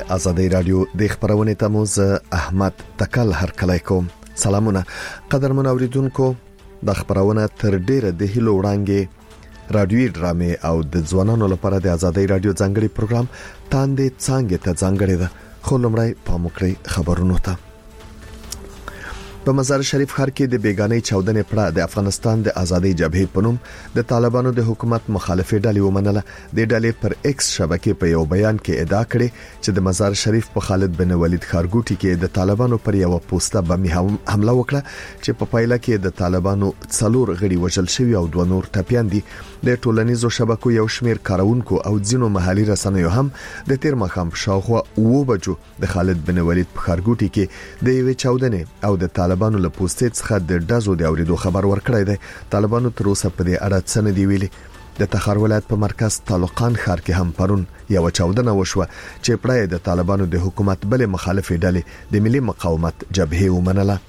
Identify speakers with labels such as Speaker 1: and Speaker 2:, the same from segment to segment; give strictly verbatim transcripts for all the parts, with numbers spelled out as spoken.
Speaker 1: ازادي رادیو د خبرونه تموز احمد تکل هر کله کوم. سلامونه قدرمن اوریدونکو، د خبرونه تر ډیره د هلو وړاندې رادیوي ډرامې او د ځوانانو لپاره د ازادي رادیو ځانګړي پروګرام تاندې څنګه ته ځانګړي ده. خو لمړی په مکرې خبرونو ته. په مزار شریف ښار کې د بیگانې چودنې پړه د افغانستان د ازادي جبهې په نوم د طالبانو د حکومت مخالفې ډلې ومنله. د ډلې پر ایکس شبکې په یو بیان کې ادعا کړې چې د مزار شریف په خالد بن ولید ښارګوټي کې د طالبانو پر یو پوسټه بمي حمله وکړه چې په پایله کې د طالبانو څلور غړي وژل شوي او دوه نور ټپيان دي. د ټولنیزو شبکو یو شمیر کارونکو او ځینو محلي رسنیو هم د تیر مخام شاوخوا و بجو د خالد بن ولید په ښارګوټي کې د یوې چودنې او د طالبانو له پوسټې څخه د ډزو د اوریدو خبر ورکړی دی. طالبانو تر اوسه په دې اړه څه نه دی ویلي. د تخار ولایت په مرکز تعلقان ښار کې هم پرون یو چودنه وشوه چې پړای د طالبانو د حکومت بل مخالفې ډلې د ملي مقاومت جبهې ومنله.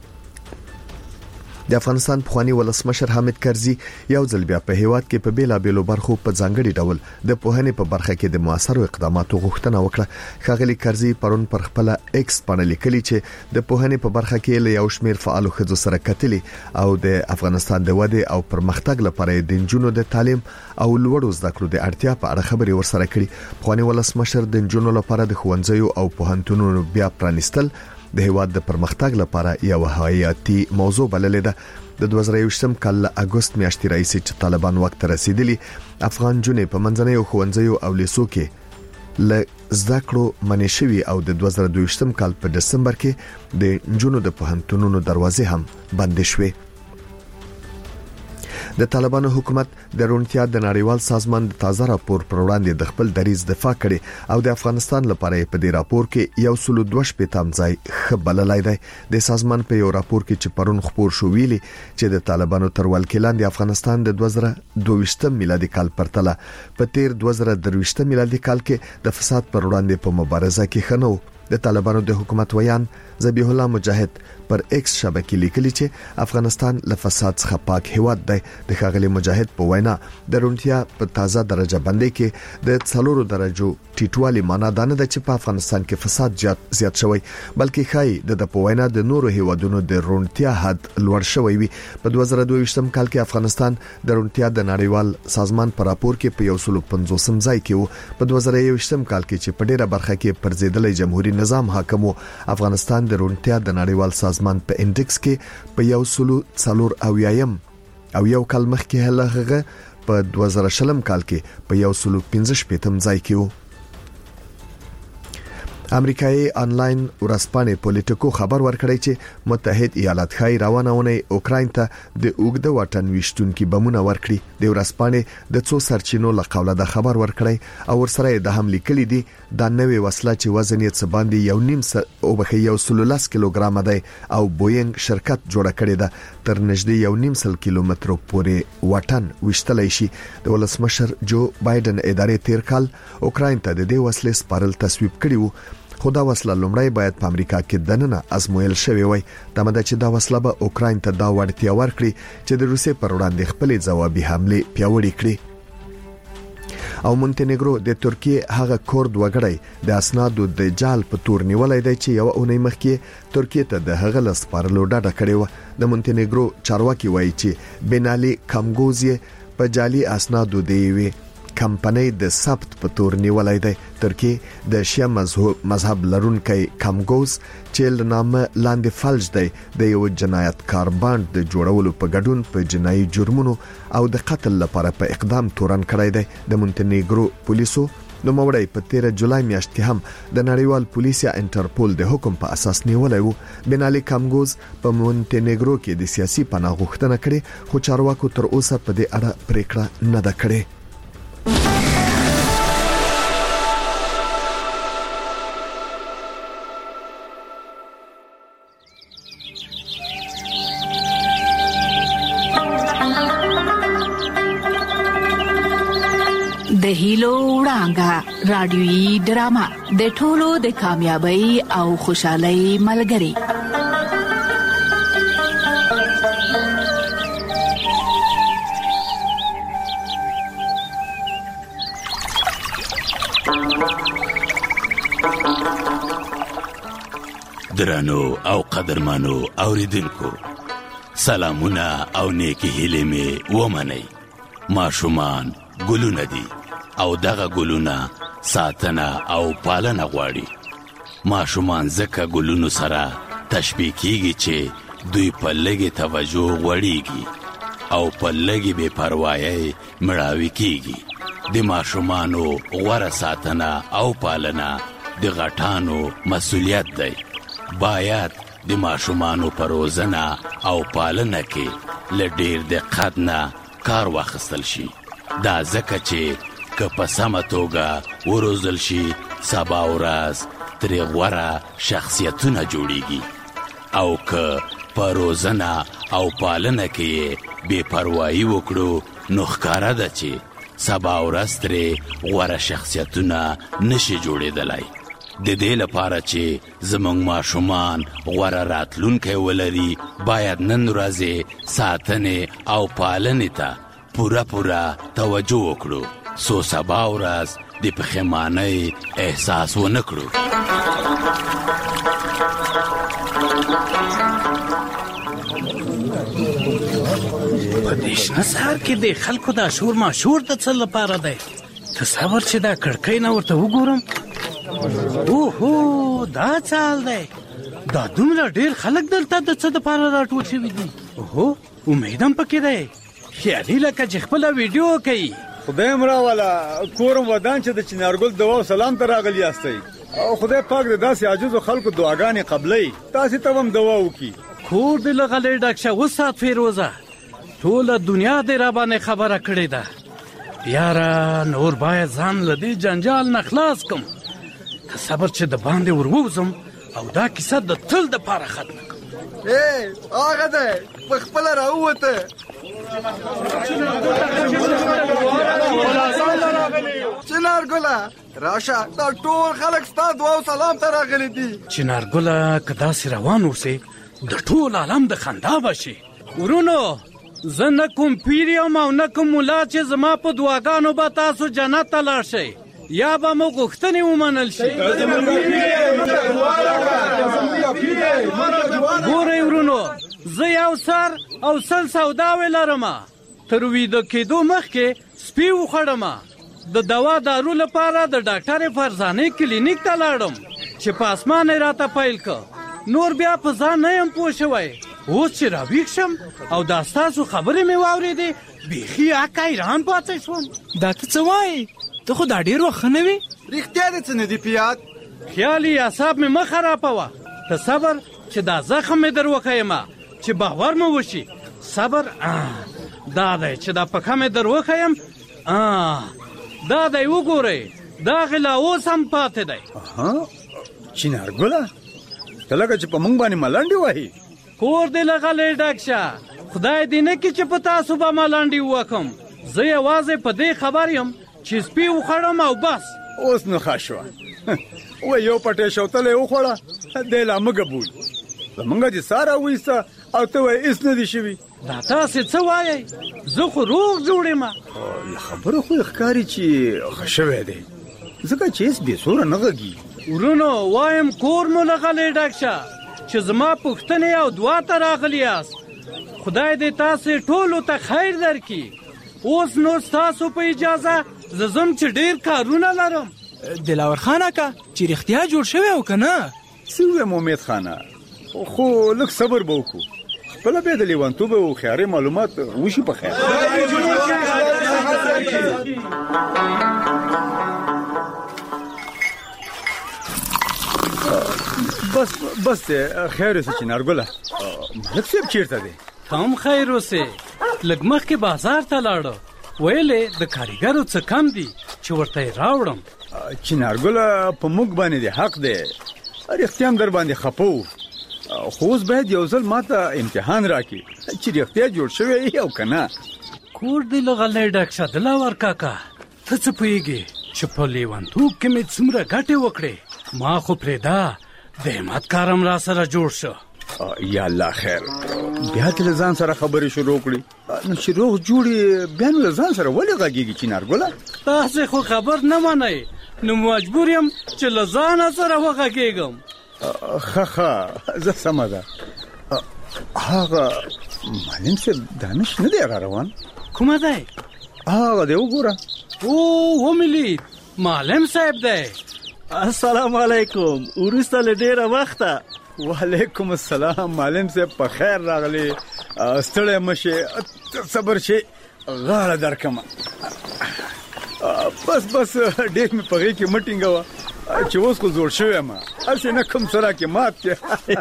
Speaker 1: د افغانستان پخوانی ولسمشر حامد کرزي یو ځل بیا په هیواد کې په بیلا بیلو برخو په ځانګړي ډول د پوهنې په برخه کې د موثرو اقداماتو غوښتنه وکړه. ښاغلي کرزي پرون پر خپل ایکس باندې لیکلي چې د پوهنې په برخه کې له یو شمیر فعالو ښځو سره کتلي او د افغانستان د ودې او پرمختګ لپاره د نجونو د تعلیم او لوړو زده کړو د اړتیا په اړه خبري ورسره کړي. پخوانی ولسمشر د نجونو لپاره د ښوونځیو او پوهنتونونو بیا پرانیستل د هیواد د پرمختګ لپاره یو حیاتي موضوع بللې ده. د دوه زره یوولسم کال له اگست میاشتې راځي چې طالبان وخت رسیدلی افغان جنې په منځنیو ښوونځیو او لیسو کې ل زده کړو منې شوي او د دوه زره دوه کال په دسمبر کې د نجونو د پوهنتونونو دروازې هم بند شوې. د طالبانو حکومت د رونتیا د نړیوال سازمان د تازه راپور پر وړاندې د خپل دریځ دفاع کړي او د افغانستان لپاره په دې راپور کې یو سل دوه شپږم ځای خبرلای دی. د سازمان په یو راپور کې چې پرون خبر شو ویلي چې د طالبانو تر ولکې لاندې افغانستان د دوه زره دوه میلادي کال پرتله په تیر دوه زره درې میلادي کال کې د فساد پر وړاندې په مبارزه کې خنو. د طالبانو د حکومت ویان ذبیح الله مجاهد پر ایکس شبکې لیکلي چې افغانستان له فساد څخه پاک هیواد دی. د ښاغلي مجاهد په وینا د رونتیا په تازه درجه بندۍ کې د څلورو درجو ټیټوالي معنا دا نه ده چې په افغانستان کې فساد زیات زیات شوی، بلکې خای د په وینا د نورو هیوادونو د رونتیا حد لوړ شوی وي. په دوه زره دوه کال کې افغانستان د رونتیا د نړیوال سازمان په راپور کې په یو سل پنځوسم ځای کې وو. په دوه زره یوولسم کال کې چې په ډیره برخه کې پر ضدلې جمهوریت نظام حاکم وو، افغانستان د رونتیا د نړیوال سازمان په انډکس کې په یو سلو څلور او یایم او یو کال مخکې هغه په دوه زره شلم کال کې په یو سلو پنځه شپږم ځای کې وو. امریکایي انلاین ورځپاڼې پولیټیکو خبر ورکړی چې متحد ایالات خای روانونه اوکراین ته د اوګده واټن وشتونکو بمونه ورکړي. د ورځپاڼې د څو سرچینو له قوله د خبر ورکړی او ورسره د حمله کړي دي د نوې وسله چې وزن یې څه باندې یو نیم او بخي یو سلولاس کیلوګرام دی او بوینګ شرکت جوړ کړی ده تر نږدې یو نیم سل کیلومتر پورې واټن وشتلای شي. د ولسمشر جو بایدن ادارې تیر کال اوکراین ته د دې وسلې سپارل تصویب کړي وو، خو دا وسله لومړی باید په امریکا کې دننه ازمویل شوی وای. دا مده چې دا وسله به اوکراین ته دا وړتیا ورکړي چې د روسیې پر وړاندې خپل ځوابي حمله پیاوړې کړي. او مونتینیګرو د ترکیه هغه کورد وګړی د اسنادو د جال په تور نیولای دی چې یو اونۍ مخکې ترکیه ته د هغه لسپارلو ډاډه کړی و. د مونتینیګرو چارواکي وایي چې بنالي کامګوزي په جالي اسنادو دی وی کمپنۍ د ثبت په تور نیولای دی. ترکیه د شیعه مذهب مذهب لرونکي کامګوز چې نامه لاندې فلج دی د یو جنایتکار باند د جوړولو په ګډون په جنایي جرمونو او د قتل لپاره په اقدام تورن کړی دی. د مونتینیګرو پولیسو نو موړی په تیر جولای میاشت کې هم د نړیوال پولیس یا انټرپول د حکم په اساس نیولای وو. بنالي کامګوز په مونتینیګرو کې د سیاسي پناه غوښتنه کړې، خو چارواکو تر اوسه په دې اړه پریکړه نه ده کړې.
Speaker 2: د هیلو وړانګه رادیوي ډرامه د ټولو د کامیابی او خوشحالۍ ملګری.
Speaker 3: درنو او قدرمنو اوریدونکو، سلامونه او نیکی هیلې مې ومنئ. ماشومان ګلونه دي او دغه ګلونه ساتنه او پالنه غواړي. ماشومان ځکه ګلونو سره تشبیه کیږي چې دوی په لږې توجه غوړیږي او په لږې بې پروایۍ مړاوي کیږي. د ماشومانو غوره ساتنه او پالنه د غټانو مسؤلیت دی. باید د ماشومانو په روزنه او پالنه کې له ډېر دقت نه کار واخیستل شي. دا ځکه چې که په سمه توګه وروزل شي، سبا ورځ ترې غوره شخصیتونه جوړیږي، او که په روزنه او پالنه کې بې پروایي وکړو نو ښکاره ده چې سبا ورځ ترې غوره شخصیتونه نشي جوړېدلی. د دې لپاره چې زموږ ماشومان غوره راتلونکی ولري، باید نن ورځې ساتنې او پالنې ته پوره پوره توجه وکړو، څو سبا ورځ د پښیمانۍ احساس ونه کړو.
Speaker 4: په دې شنه سهار کې د خلکو دا شور ماشور د څه لپاره دی؟ تصور چې دا کړکۍ نه ورته وګورم. اوهو، دا څه حال دی؟ دا دومره ډېر خلک دلته د څه دپاره راټول شوي دي؟ اوهو، امید هم پکې دی. خیالي لکه چې خپله ویډیو کوي.
Speaker 5: خدای م راوله، کورم ودان چې د چنارګل دوا او سلام ته راغلي یاستئ، او خدای پاک د داسې عاجزو خلکو دعاګانې قبلوي، تاسې ته هم دوا وکړي.
Speaker 4: کور دې له غلې ډک شه. وسات فیروزه، ټوله دنیا دې را باندې خبره کړې ده. یاره نور باید ځان له دې جنجال نه خلاص کم. ته صبر چې د باندې ور ووځم او دا کیسه د تل دپاره ختمه کړم.
Speaker 5: ای هغه دی په خپله راووته. چنارګله راشه، دا ټول خلک ستا دعا او سلام ته راغلي دي.
Speaker 4: چنارګله که داسې روان اوسې د ټول عالم د خندا به شي. ورونو، زه نه کوم پیر یم او نه کوم ملا چې زما په دعاګانو به تاسو جنت ته لاړ شئ یا به مو غوښتنې ومنل شي. ګورئ ورونو، زه یو سر او سل سوداوې لرم. تر ویده کېدو مخکې سپي وخوړم. د دوا دارو لپاره د ډاکټر فرزانې کلینیک ته لاړم چې په اسمان یې راته پیل که. نور بیا په ځان نه یم پوه شوی. اوس چې راویښ شم او دا ستاسو خبرې مې واورېدې، بیخي اکه حیران پاتې شوم.
Speaker 6: دا ته څه وایې؟ ته خو دا ډېر وخت ښه نه وې.
Speaker 5: رښتیا دې څه نه دي په یاد؟
Speaker 4: خیالي اعصاب مې مه خرابوه. ته صبر چې دا زخم مې در وښیم چې باور مې وشي. صبر دا دی چې دا پښه مې در وښیم. دا دی وګورئ، دا غلا اوس هم پاتې دی.
Speaker 5: چنارګله، ته لکه چې په موږ باندې ملنډې وهي.
Speaker 4: کور دې له غلې ډک شه. خدای دې نه کړي چې په تاسو به ملنډې ووکم. زه یوازې په دې خبر یم چې سپي وخوړم او بس.
Speaker 5: اوس نو ښه شوه. وایي یو پټې شوتله یې وخوړه، دی لا مه ګبوي. زمونږ دې ساه راویسته او ته وایې هېڅ نه دي شوي.
Speaker 4: دا تاسې څه وایئ؟ زه خو روغ جوړ یم.
Speaker 5: له خبرو خو یې ښکاري چې ښه شوی دی، ځکه چې هېڅ بې سوره نه غږېږي.
Speaker 4: ورونو، وایم کور مو له غلې ډک شه چې زما پوښتنې او دعا ته راغلي یاست. خدای دې تاسې ټولو ته خیر درکړي. اوس نو ستاسو په اجازه زه ځم چې ډېر کارونه لرم.
Speaker 6: دلاور خان اکا، چې رښتیا جوړ شوی او که نه؟
Speaker 5: څه ووایم امید خانه، خو لږ صبر به وکړو. خپله بیا د لیونتوب او خیاري معلومات وشي په خیر. بس بس دی، خیر اوسې چنارګله. ملک صاحب چېرته دی؟
Speaker 4: هم خیر اوسې. لږ مخکې بازار ته لاړو، ویلې د کاریګرو څه کم دي چې ورته یې راوړم.
Speaker 5: چنارګله، په موږ باندې دی حق دی. رښتیا هم در باندې خفه وو، خو اوس باید یو ځل ما ته امتحان راکړي چې رښتیا جوړ شوی او که نه.
Speaker 4: کور دې له غلې ډک شه دلاور کاکا. ته څه پوهېږې چې په لیونتوب کې مې څومره ګټې وکړې؟ ما خو پرېږده، د همت کارم را سره جوړ شو.
Speaker 5: یا الله خیر، بیا ته له ځان سره خبرې شروع کړي. نو چې روغ جوړې بیا نو له ځان سره ولې غږېږي چنارګله؟
Speaker 4: تاسې خو خبر نه منئ، نو مجبور یم چې له ځانه سره وغږېږم.
Speaker 5: ښه ښه زه سمه ده. هغه معلم صاحب دانش نه دی هغه روان؟
Speaker 4: کومه دی؟
Speaker 5: هغه دی وګوره.
Speaker 4: او وملید معلم صاحب دی.
Speaker 7: السلام علیکم، وروسته له ډېره وخته.
Speaker 5: وعلیکم السلام معلم صاحب، په خیر راغلی. ستړی مشه، صبر شي، غاړه درکمه. بس بس ډېر مې په غېږ کې مه ټینګوه چې اوس خو زوړ شوی یم، هسې نه کوم څه راکې مات کې.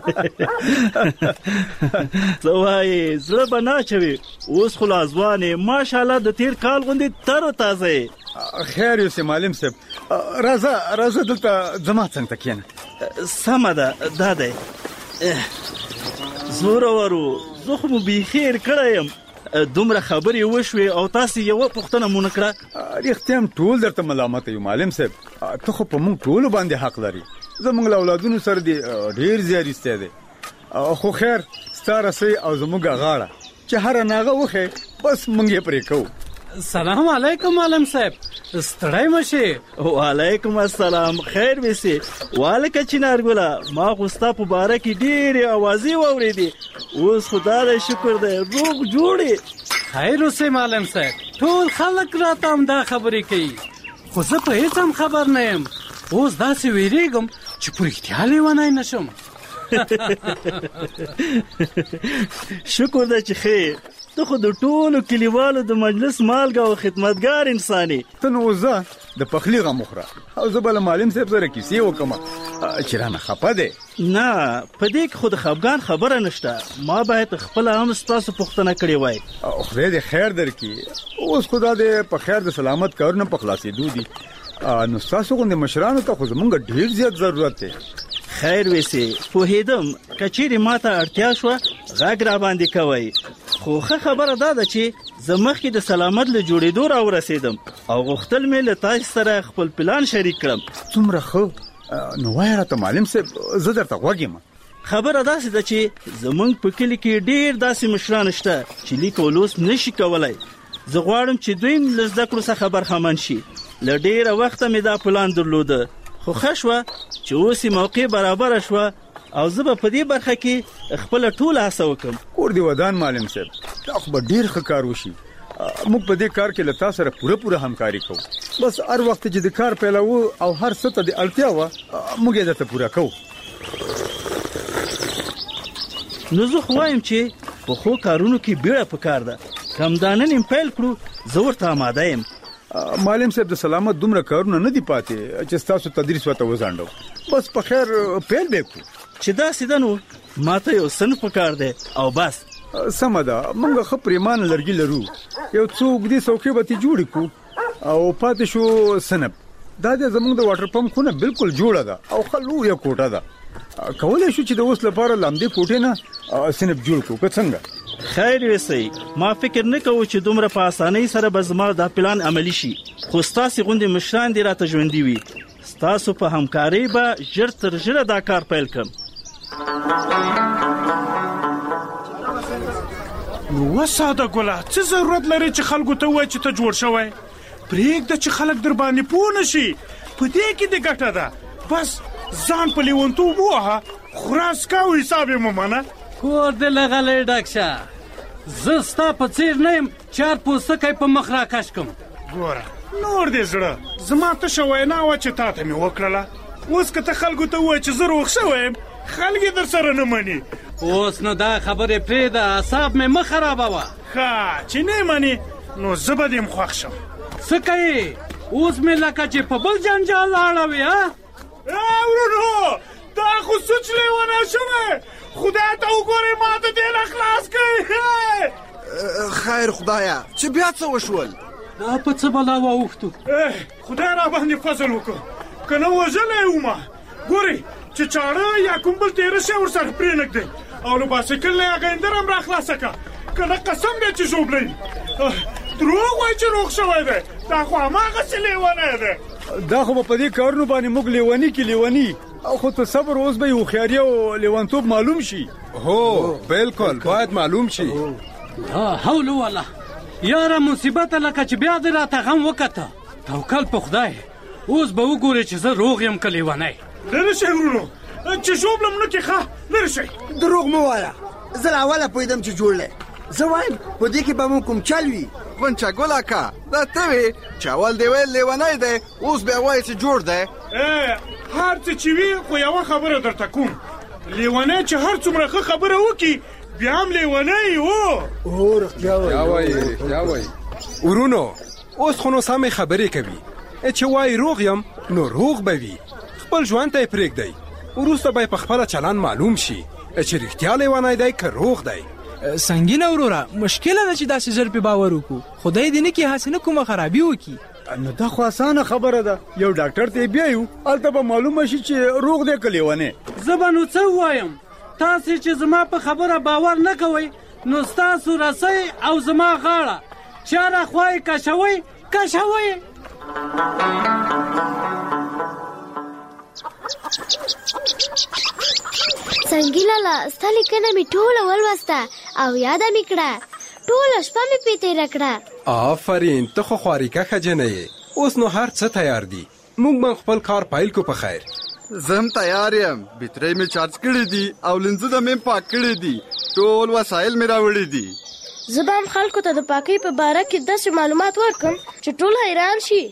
Speaker 7: څه وایې زړه به نه اچوي، اوس خو لا ځوان یې، ماشاءالله د تېر کال غوندې تر و تازه یې.
Speaker 5: خیر یوسې معلم صاحب، راځه راځه دلته زما څنګ ته کښېنه.
Speaker 7: سمه ده، دا دی. زورورو زه خو مو بیخي هېر کړی یم. دومره خبرې وشوې او تاسې یوه پوښتنه مو نه کړه.
Speaker 5: رښتیا هم ټول درته ملامت یو معلم صاحب، ته خو په موږ ټولو باندې حق لري. زموږ له اولادونو سره دې ډېر زیارستی دی، خو خیر ستا رسۍ او زموږ غاړه چې هره ناغه وښې بس موږ یې پرې کوو.
Speaker 4: سلام علیکم معلم صاحب، ستړی مشې.
Speaker 7: وعلیکم السلام، خیر ویسې. والکه چنارګله، ما خو ستا په باره کې ډېرې اوازې واورېدې، اوس خو دا شکر دی روغ جوړې.
Speaker 4: خیر اوسې معلم صاحب، ټول خلک راته همدا خبرې کوي، خو زه په هېڅ هم خبر نه یم. اوس داسې ویرېږم چې په رښتیا لیونی نه شم.
Speaker 7: شکر ده چې خیر، ته خو د ټولو کلیوالو د مجلس مالګه او خدمتګار انسان یې.
Speaker 5: ته نو زه د پخلي غم وخوره او زه به له معلم صاحب سره کیسې وکړم چې رانه خفه دی.
Speaker 7: نه، په دې کې خو د خفګان خبره نشته. ما باید خپله هم ستاسو پوښتنه کړې وای.
Speaker 5: خدای دې خیر درکړي. اوس خو دا د په خیر د سلامت کارونه په خلاصېدو دي، نو ستاسو غوندې مشرانو ته خو زمونږ ډېر زیات ضرورت دی.
Speaker 7: خیر ویسې، پوهېدم که چیرې ما ته اړتیا شوه غږ را باندې کوئ، خو ښه خبره دا ده چې زه مخکې د سلامت له جوړېدو را ورسېدم او غوښتل مې له تاسو سره خپل پلان شریک کړم.
Speaker 5: څومره ښه، نو وایه راته معلم صاحب، زه درته غوږ یم.
Speaker 7: خبره داسې ده چې زمونږ په کلي کې ډېر داسې مشران شته چې لیک او لوست نشي کولی. زه غواړم چې دوی له زده کړو څخه برخمن شي. له ډېره وخته مې دا پلان درلوده، خو ښه شوه چې اوس یې موقع برابره شوه او زه به په دې برخه کې خپله ټوله هڅه وکړم.
Speaker 5: کور دې ودان معلم صاحب، دا خو به ډېر ښه کار وشي. موږ په دې کار کې له تا سره پوره پوره همکاري کوو. بس هر وخت چې د کار پیلوو او هر څه ته د اړتیا وه موږ یې درته پوره کوو.
Speaker 7: نو زه خو وایم چې په ښو کارونو کې بیړه پکار ده. که همدا نن یې پیل کړو زه ورته آماده یم.
Speaker 5: معلم صاحب د سلامت دومره کارونه نه دي پاتې چې ستاسو تدریس ورته وځانډو. بس په خیر پیل به کړو.
Speaker 7: چې داسې ده نو ما ته یو صنف پکار دی او بس.
Speaker 5: سمه ده، موږ ښه پرېمانه لرګي لرو، یو څو اوږدې څوکۍ به ترې جوړې کړو او پاتې شو صنف. دا دی زموږ د واټر پمپ خونه بالکل جوړه ده او ښه لویه کوټه ده. کولی شو چې د اوس لپاره له همدې کوټې نه صنف جوړ کړو، که څنګه؟
Speaker 7: خیر ویسئ، ما فکر نه کوو چې دومره په اسانۍ سره به زما دا پلان عملي شي، خو ستاسې غوندې مشران دې راته ژوندي وي. ستاسو په همکارۍ به ژر تر ژره دا کار پیل کړم.
Speaker 8: نو ساده ګله، څه ضرورت لري چې خلکو ته ووایي چې ته جوړ شوی؟ پرېږده چې خلک در باندې پوه نه شي، په دې کې دې ګټه ده. بس ځان په لیونتوب ووهه، خراس کا او حساب یې مه منه.
Speaker 4: کور دې لغلی ډک شه، زه ستا په څېر نه یم چار پوستکی په مخ راکش کړم.
Speaker 8: ګوره نور دې زړه، زما تشه وینا وه چې تا ته مې وکړله. اوس که ته خلکو ته ووایې چې زه روغ شوی یم، خلک یې در سره نه مني.
Speaker 4: اوس نو دا خبرې پرېږده، اعصاب مې مه خرابوه.
Speaker 8: ښه چې نه مني نو زه به دې م خوښ شم.
Speaker 4: څه کوې؟ اوس مې لکه چې په بل جنجال لاړوې. ها
Speaker 8: ورونو، دا خو سوچ لیونه شوی، خدای ته وګورئ ما ته دې نه خلاص کړئ.
Speaker 9: خیر خدایه، چې بیا څه وشول؟
Speaker 4: دا په څه بلا واوښتو؟
Speaker 8: خدای را باندې فضل وکړو، که نه وژلی ومه. ګورئ چې چاړه یا کوم بل تېره شی ورسره پرېنږدئ او له باسکل نه یې هغه اندر هم را خلاصه کړه، که نه قسم دی چې ژوبلی. دروغ وایي چې روغ شوی دی، دا خو هماغسې لیونی دی.
Speaker 5: دا خو به په دې کارونو باندې موږ لیوني کې لیوني، او خو ته صبر، اوس به یې هوښیاري او لیونتوب معلوم شي.
Speaker 9: هو بالکل باید معلوم شي.
Speaker 4: لا حول ولا یاره مصیبته، لکه چې بیا دې راته غم وکته. توکل په خدای، اوس به وګورې چې زه روغ یم که لیونی.
Speaker 8: لرې شئ ورونو، چې ژوبلم نه کې ښه لرې شئ.
Speaker 10: دروغ مه وایه، زه له اوله پوهېدم چې جوړ دی. زه وایم په دې کې به مو کوم چل وي.
Speaker 9: غونچه ګل اکا دا ته وې چې اول دې ویل لیونی دی، اوس بیا وایې چې جوړ دی.
Speaker 8: هر څه چې وي خو یوه خبره درته کوم، لیونی چې هر څومره ښه خبره وکړي بیا هم لیونی و.
Speaker 10: او رښتیا
Speaker 9: وایي رښتیا وایي.
Speaker 11: ورونو اوس خو نو سمې خبرې کوي چې وایي روغ یم نو روغ به وي، خپل ژوند ته یې پرېږدئ، وروسته به یې په خپله چلند معلوم شي چې رښتیا لیونی دی که روغ دی.
Speaker 6: سنګینه وروره، مشکله ده چې داسې ژر پې باور وکړو، خدای دې نه کړي هسې نه کومه خرابي وکړي.
Speaker 5: نو دا خو اسانه خبره ده، یو ډاکټر ته بیایو هلته به معلومه شي چې روغ دی که لیونی.
Speaker 4: زه به نو څه ووایم، تاسې چې زما په خبره باور نه کوئ نو ستاسو رسۍ او زما غاړه چاره خوا یې کشوئ کشوئ.
Speaker 12: سنګي لالا ستا لیکنه مې ټوله ولوسته او یاده مې کړه، ټوله شپه مې پې تېره کړه.
Speaker 11: آفرین، ته خو خواریکه ښځینه یې. اوس نو هر څه تیار دي، موږ به خپل کار پیل کو په خیر.
Speaker 9: زه هم تیار یم، بیټرۍ مې چارج کړي دي او لنزونه مې پاک کړي دي، ټول وسایل مې راوړي دي.
Speaker 12: زه به هم خلکو ته د پاکۍ په باره کې داسې معلومات ورکړم چې ټول حیران شي.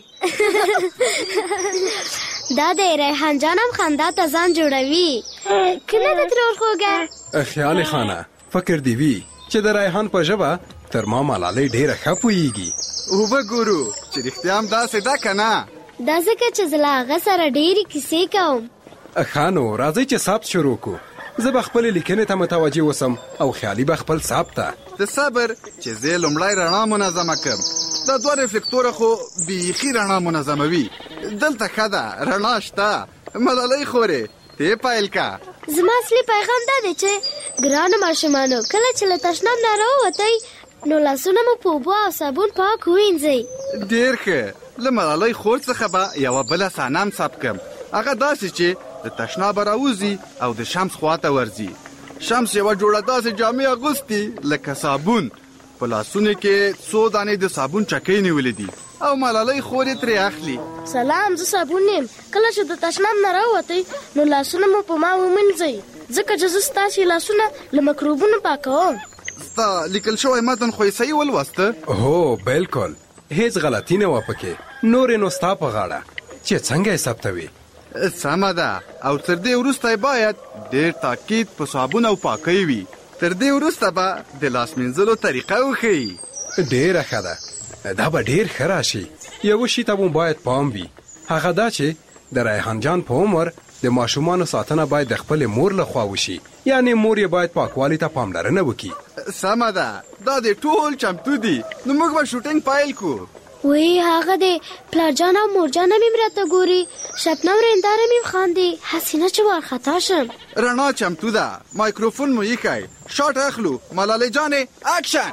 Speaker 12: دا د ریحان جان هم خندا ته ځان جوړوي که نه د ترور خوږه.
Speaker 11: خیال خانه، فکر دی وي چې د ریحان په ژبه تر ما ملالۍ ډېره ښه پوهېږي.
Speaker 9: اوبه ګورو چې رښتیا هم داسې ده که نه؟
Speaker 12: دا ځکه چې زه له هغه سره ډېرې کیسې کوم.
Speaker 11: ښه نو راځئ چې ثبت شروع کړو. زه به خپلې لیکنې ته متوجه اوسم او خیالي به خپل ثبت ته.
Speaker 9: د صبر چې زه لومړی رڼا منظمه کړم، دا دوه رفلکتوره خو بیخي رڼا منظموي. دلته ښه ده، رڼا شته. ملالۍ خورې ته پیل که.
Speaker 12: زما اصلي پیغام دا دی چې ګرانو ماشومانو، کله چې له تشناب نه راووتئ نو لاسونه مو په اوبو او صابون پاک ووینځئ.
Speaker 9: ډېر ښه. له ملالۍ خور څخه به یوه بله صحنه هم ثبت کړم، هغه داسې چې د تشنابه راوځي او د شمس خواته ورځي. شمس یوه جوړه داسې جامې اغوستي لکه صابون، په لاسونو کې څو دانې د صابون چکۍ نیولې دي او ملالۍ خور یې ترې اخلي.
Speaker 12: سلام، زه صابون یم. کله چې د تشناب نه راووتئ نو لاسونه مو په ما ومینځئ، ځکه چې زه ستاسې لاسونه له مکروبونو پاکوم.
Speaker 9: ستا لیکل شوی متن خو یې صحیح ولوسته؟
Speaker 11: هو بالکل، هیڅ غلطي نه وه پکې، نورې نو ستا په غاړه چې څنګه یې ثبتوي.
Speaker 9: سمه ده، او تر دې وروسته باید ډېر تاکید په صابون او پاکۍ وي. تر دې وروسته به د لاس مینځلو طریقه وښیي.
Speaker 11: ډېره ښه ده، دا به ډېر ښه راشي. یو شي ته مو باید پام وي، هغه دا چې د ریحان جان په عمر د ماشومانو ساتنه باید د خپلې مور لخوا وشي، یعنی مور یې باید پاکوالي ته پاملرنه وکړي.
Speaker 9: سمه ده، دا د ټول چمتو دي، نو موږ به شوټینګ پیل کړو.
Speaker 12: وی هغه دی پلار جان او مور جان مې راته ګوري، شبنم رنداره مې خاندي، حسینه چې وارخطا شم.
Speaker 9: رڼا چمتو ده، مایکروفون مو ایښی، شاټ اخلو. ملالۍ جانې اکشن.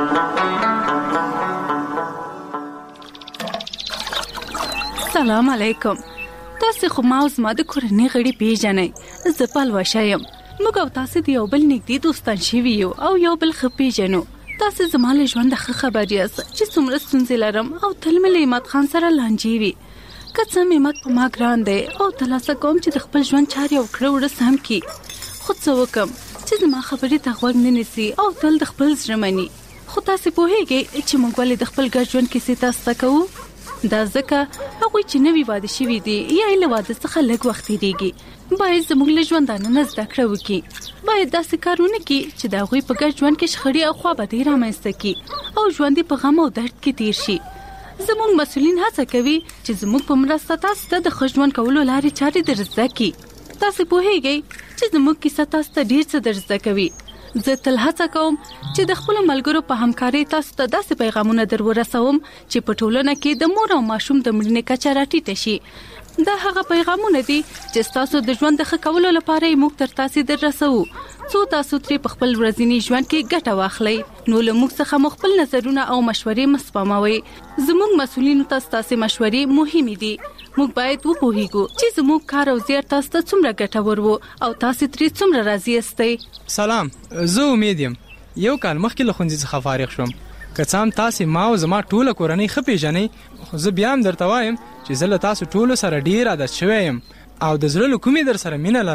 Speaker 2: سلام علیکم. تاسې خو ما او زما د کورنۍ غړي پیژنئ. زه پلوشه یم. موږ او تاسې د یو بل نږدې دوستان شوي یو او یو بل ښه پیژنو. تاسې زما له ژونده ښه خبر یاست چې څومره ستونزې لرم او تل مې له عماد خان سره لانجې وي. که څه هم عماد په ما ګران دی او تلاسه کوم چې د خپل ژوند چارې او کړه وړه سم کړي، خو څه وکړم چې زما خبرې ته غوږ نه نیسي او تل د خپل زړه مني. خو تاسې پوهېږئ چې موږ ولې د خپل ګډ ژوند کیسې تاسو ته کوو؟ دا ځکه هغوی چې نوي واده شوي دي یا یې له واده څخه لږ وخت تېرېږي باید زموږ له ژوندانه نه زده کړه وکړي. باید داسې کار ونه کړي چې د هغوی په ګډ ژوند کې شخړې او خوابدۍ رامنځته کړي او ژوند یې په غم او درد کې تېر شي. زموږ مسؤلین هڅه کوي چې زموږ په مرسته تاسو ته د ښه ژوند کولو لارې چارې در زده کړي. تاسې پوهېږئ چې زموږ کیسه تاسو ته ډېر څه در زده کوي. زه تل هڅه کوم چې د خپلو ملګرو په همکارۍ تاسو ته داسې پیغامونه در ورسوم چې په ټولنه کې د مور او ماشوم د مړینې کچه راټیټه شي. دا هغه پیغامونه دي چې تاسو د ژوند د ښه کولو لپاره یې موږ تر تاسې در رسوو، څو تاسو ترې په خپل ورځني ژوند کې ګټه واخلئ. نو له موږ څخه مو خپل نظرونه او مشورې مه سپموئ. زموږ مسؤلینو ته ستاسې مشورې مهمې دي. موږ باید وپوهیږو چې زموږ کار او زیار تاسو ته څومره ګټور و او تاسو ترې څومره راضي یاستئ.
Speaker 6: سلام، زه امید یم. یو کال مخکې له ښوونځي څخه فارغ شوم. که څه هم تاسې ما او زما ټوله کورنۍ ښه پیژنئ، خو زه بیا هم درته وایم چې زه له تاسو ټولو سره ډېر عادت شوی یم او د زړه له کومې در سره مینه لرم.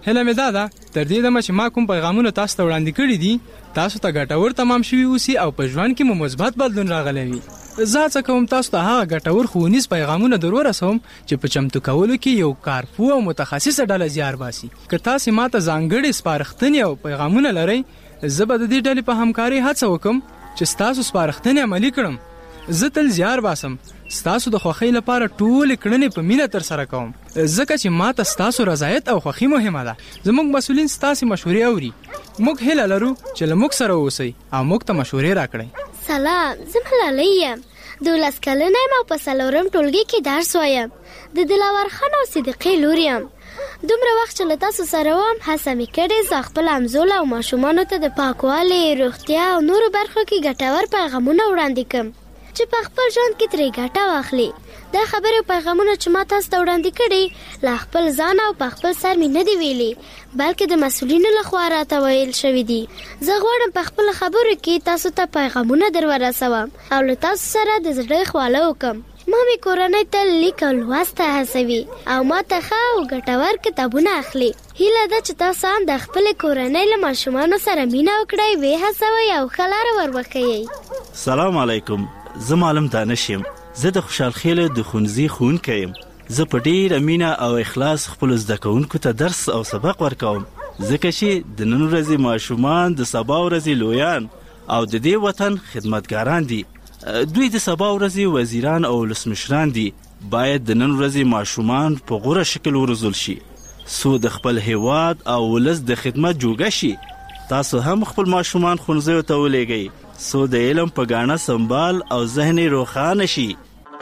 Speaker 6: هله مې دا ده تر دې دمه چې ما کوم پیغامونه تاسو ته وړاندې کړي دي تاسو ته ګټور تمام شوي اوسي او په ژوند کې مو مثبت بدلون راغلی وي. زه هڅه کوم تاسو ته هغه ګټور ښوونیز پیغامونه در ورسوم چې په چمتو کولو کې یو کارپوه او متخصصه ډله زیار باسي. که تاسو ماته ځانګړي سپارښتنې او پیغامونه لرئ زه به د دې ډلې په همکارۍ هڅه وکم چې ستاسو سپارښتنې عملي کړم. زه تل زیار باسم ستاسو د خوښۍ لپاره ټولې کړنې په مینه ترسره کوم ځکه چې ماته ستاسو رضایت او خوښي مهمه ده. زموږ مسؤلین ستاسو مشورې اوري. موږ هیله لرو چې له موږ سره اوسئ او موږ ته مشورې راکړئ.
Speaker 12: سلام، زه ملالۍ یم. دولس کلنه یم او په څلورم ټولګي کې درس وایم. د دلاور خان او صدیقې لور یم. دومره وخت چې له تاسو سره وم هڅه مې کړې زه خپل همزوله او ماشومانو ته د پاکوالي، روغتیا او نورو برخو کې ګټور پیغامونه وړاندې کړم چې په خپل ژوند کې ترې ګټه واخلي. دا خبرې او پیغامونه چې ما تاسو ته وړاندې کړي له خپل ځان او په خپل سر مې نه دي ویلي بلکې د مسؤلینو لخوا راته ویل شوي دي. زه غواړم په خپل خبرو کې تاسو ته پیغامونه در ورسوم او له تاسو سره د زړه خواله وکم. ما مې کورنۍ ته لیک او لوست ته هڅوي او ما ته ښه او ګټور کتابونه اخلي. هیله ده چې تاسو هم د خپلې کورنۍ له ماشومانو سره مینه وکړئ، ویې هڅوئ او ښه لاره ور وښیئ.
Speaker 7: سلام علیکم، زه معلم دانش یم. زه د خوشحال خیل د ښوونځي ښوونکی یم. زه په ډېره مینه او اخلاص خپلو زده کوونکو ته درس او سبق ورکوم ځکه چې د نن ورځې ماشومان د سبا ورځې لویان او د دې وطن خدمتګاران دي. دوی د سبا ورځې وزیران او ولسمشران دي. باید د نن ورځې ماشومان په غوره شکل وروزل شي څو د خپل هیواد او ولس د خدمت جوګه شي. تاسو هم خپل ماشومان ښوونځیو ته ولېږئ څو د علم په ګاڼه سنبال او ذهن یې روښانه شي.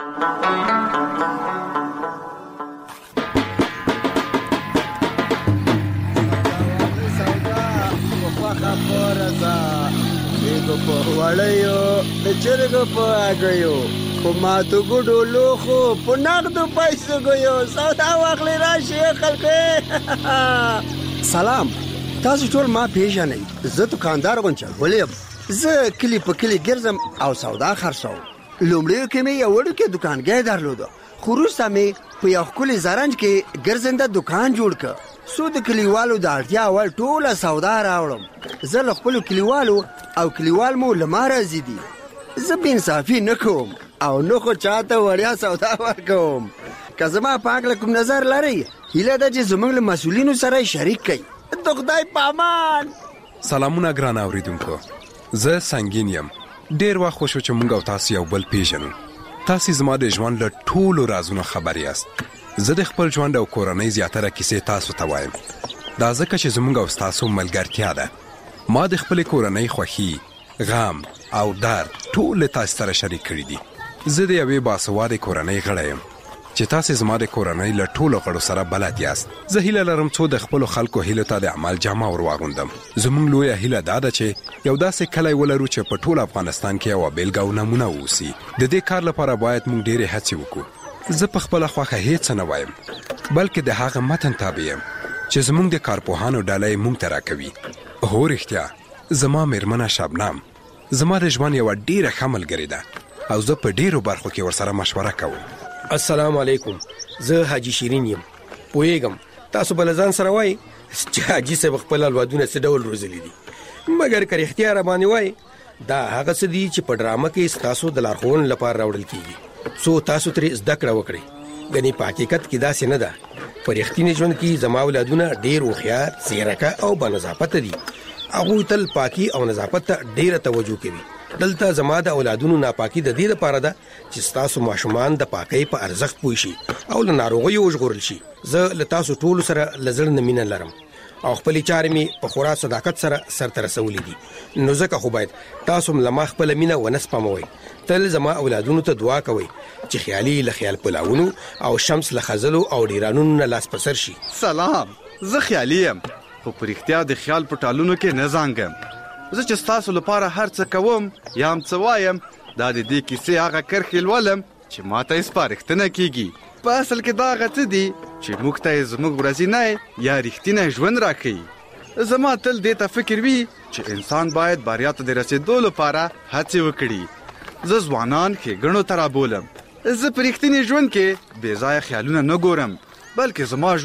Speaker 10: په وړیو د چرګو په هګیو په ماتو ګوډو لوښو په نغدو پیسو ګیو سودا واخلئ راشئ خلکو. سلام، تاسو ټول ما پیژنئ. زه دوکاندار غونچغول یم. زه کلی په کلی ګرځم او سودا خرڅوم. لومړیو کې مې یو وړوکی دوکانګی درلوده خو وروسته مې په یو ښکلي زرنج کې ګرځنده دوکان جوړ کړ څو د کلیوالو د اړتیا وړ ټوله سودا راوړم. زه له خپلو کلیوالو او کلیوال مو له ما راضي دي. زه بې انصافي نه کوم او نه خو چاته وړیا سودا ورکوم. که زما په هکله کوم نظر لرئ هیله ده چې زموږ له مسؤلینو سره شریک کړئ. د خدای په امان.
Speaker 11: سلامونه ګران اوریدونکو، زه سنگین یم. ډیر وخت خوشو چې مونږ او تاسو یو بل پیژنو. تاسو زما د ژوند له ټولو رازونو خبر یاست. زه د خپل ژوند او کورنۍ زیاتره کیسې تاسو ته وایم. دا ځکه چې زموږ او تاسو ملګرتیا ده. ما د خپل کورنۍ خوښي، غم او درد ټول تاسو سره شریک کړی دي. زه د یوې باسواده کورنۍ غړی یم چې تاسو زما د کورنۍ له ټولو غړو سره بلد یاست. زه هیله لرم څو د خپل خلکو هیله ته د عمل جامه ور واغوندم. زموږ لویه هیله دا ده چې یو داسې کلی ولرو چې په ټول افغانستان کې یو بیلګه او نمونه اوسي. د دې کار لپاره باید موږ ډېرې هڅې وکړو. زه په خپل خوښه هیڅ نه وایم بلکې د هغه متن تابع یم چې زموږ د کارپوهانو ډله موږ ته راکوي. هو رښتیا، زما میرمنه شبنم زما د ژوند یوه ډېره ښه ملګرې ده او زه په ډېرو برخو کې ورسره مشوره کوم.
Speaker 13: السلام علیکم، زه حاجی شیرین یم. پوهیږم تاسو بل ځان سره وای چې حاجی صاحب خپل اولادونه څه ډول روزلي دي، مګر که رښتیا را باندې وای دا هغه څه دي چې په ډرامه کې ستاسو د لارښوونې لپاره راوړل کیږي څو تاسو ترې زده کړه وکړئ. ګنې په حقیقت کې داسې نه ده. په رښتیني ژوند کې زما اولادونه ډېر هوښیار، ځیرکه او بانضافته دي. هغوی تل پاکي او نظافت ته ډېره توجه کوي. دلته زما د اولادونو ناپاکي د دې لپاره ده چې ستاسو ماشومان د پاکۍ په ارزښت پوه شي او له ناروغیو وژغورل شي. زه له تاسو ټولو سره له زړه نه مینه لرم او خپلې چارې مې په خورا صداقت سره سرته رسولې دي. نو ځکه خو باید تاسو هم له ما خپله مینه ونه سپموئ. تل زما اولادونو ته دعا کوئ چې خیالي له خیال پلاونو او شمس له خزلو او ډیرانونو نه لاس پر سر شي.
Speaker 9: سلام، زه خیالي یم خو په رښتیا د خیال په ټالونو کې نه زانګم. زه چې ستاسو لپاره هر څه کوم یا هم څه وایم دا د دې کیسې هغه کرښې لولم چې ما ته یې سپارښتنه کیږي. په اصل کې دا هغه څه دي چې موږ ته یې زموږ ورځنی یا رښتینی ژوند راښیي. زما تل دې ته فکر وي چې انسان باید بریا ته د رسېدو لپاره هڅې وکړي. زه ځوانان ښېګڼو ته رابولم. زه په رښتیني ژوند کې بې ځایه خیالونه نه ګورم بلکې زما ژوند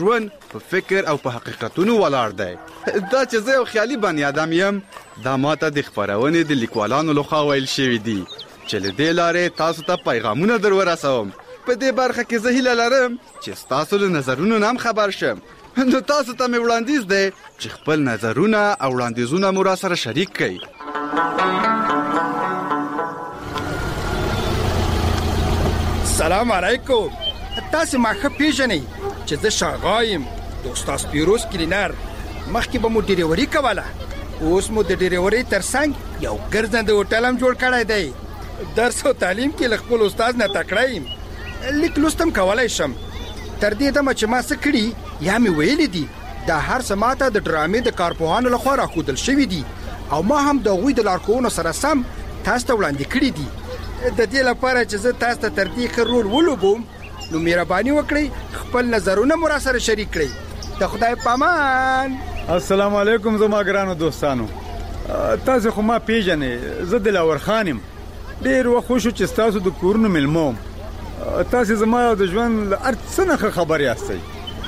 Speaker 9: په فکر او په حقیقتونو ولاړ دی. دا چې زه یو خیالي بني آدم یم دا ماته د خپرونې د لیکوالانو لخوا ویل شوي دي چې له دې لارې تاسو ته پیغامونه در ورسوم. په دې برخه کې زه هیله لرم چې ستاسو له نظرونو نه هم خبر شم. نو تاسو ته مې وړاندیز دی چې خپل نظرونه او وړاندیزونه مو را سره شریک کړئ.
Speaker 14: سلام علیکم. تاسو ما ښه پیژنئ چې زه شاغا یم د استاد پیروز کلینر. مخکې به مو ډریوري کوله، اوس مو د ډریوري ترڅنګ یو ګرځنده هوټل هم جوړ کړی دی. درس او تعلیم کې له خپل استاد نه تکړه یم. لیک لوست هم کولی شم. تر دې دمه چې ما څه کړي یا مې ویلي دي دا هر څه ماته د ډرامې د کارپوهانو لخوا راښودل شوي دي او ما هم د هغوی د لارښوونو سره سم تاسو ته وړاندې کړي دي. د دې لپاره چې زه تاسو ته تر دې ښه رول ولوبوم نو مهرباني وکړئ خپل نظرونه مو را سره شریک کړئ. د خدای پامان.
Speaker 5: السلام علیکم زما ګرانو دوستانو. تاسو خو ما پیژنئ، زه دلاور خان یم. ډېر وخت وشو چې ستاسو د کورونو مېلمه وم. تاسو زما د ژوند له هر څه نه خبر یاستئ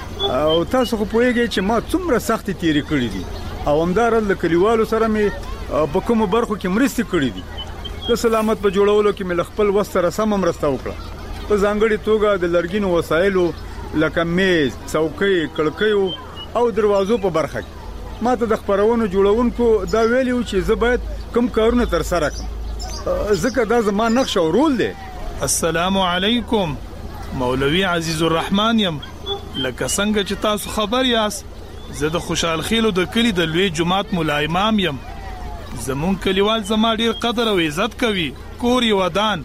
Speaker 5: او تاسو خو پوهیږئ چې ما څومره سختې تېرې کړي دي او همداراز له کلیوالو سره مې په کومو برخو کې مرستې کړي دي. د سلامت په جوړولو کې مې له خپل وس سره سمه مرسته وکړه. په ځانګړې توګه د لرګینو وسایلو لکه میز، څوکۍ، کړکیو او دروازو په برخه کې ما ته د خپرونو جوړونکو دا ویلي و چې زه باید کوم کارونه ترسره کړم ځکه دا زما نقش او رول دی.
Speaker 15: السلام علیکم. مولوی عزیز الرحمن یم. لکه څنګه چې تاسو خبر یاست زه د خوشحال خیلو د کلی د لوی جماعت مولا امام یم. زمون کلیوال زما ډیر قدر او عزت کوي. کور یې ودان.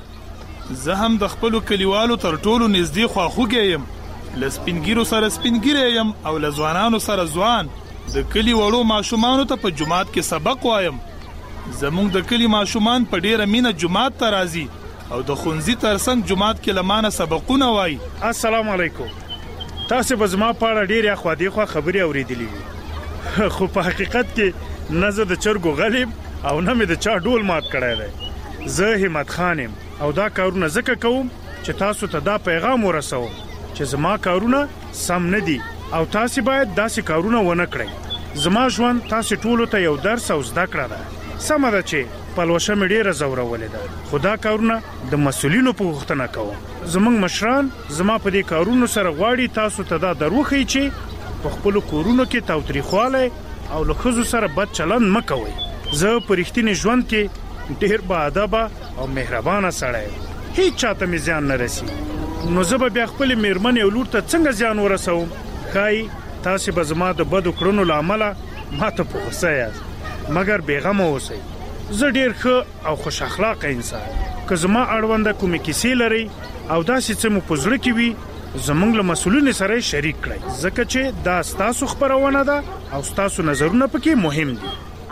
Speaker 15: زه هم د خپل کلیوالو تر ټولو نږدې خواخوږی یم. له سپینګیرو سره سپینګیری یم او له ځوانانو سره ځوان. د کلی وړو ماشومانو ته په جماعت کې سبق وایم. زمونږ د کلی ماشومان په ډیره مینه جماعت ته راځي او د خونځي ترڅنګ جماعت کې لمانه سبقونه وایي.
Speaker 8: السلام علیکم. تاسو به زما په اړه ډېرې خوا دې خوا خبرې اورېدلې وي خو په حقیقت کې نه زه د چرګو غلیم او نه مې د چا ډول مات کړی دی. زه همت خان یم او دا کارونه ځکه کوم چې تاسو ته دا پیغام ورسوم چې زما کارونه سم نه دي او تاسو باید داسې کارونه ونه کړئ. زما ژوند تاسو ټولو ته یو درس او زده کړه ده. سمه ده چې پلوشه مې ډېره زورولې ده خو دا کارونه د مسؤلینو په غوښتنه کوم. زمونږ مشران زما په دې کارونو سره غواړي تاسو ته دا دروښیي چې په خپلو کورونو کې تاوتریخوالی او له ښځو سره بد چلند مه کوئ. زه په رښتینې ژوند کې ډېر باادبه او مهربانه سړی یم. هیڅ چاته مې زیان نه رسي. نو زه به بیا خپلې مېرمنې او لور ته څنګه زیان ورسوم؟ ښایي تاسې به زما د بدو کړنو له امله ما ته په غوسه یاست مګر بېغمه اوسئ. زه ډېر ښه او خوش اخلاقه انسان. که زما اړونده کومې کیسې لرئ او داسې څه مو په زړه کې وي زموږ له مسؤلینو سره شریک کړئ ځکه چې دا ستاسو خپرونه ده او ستاسو نظرونه پکې مهم دي.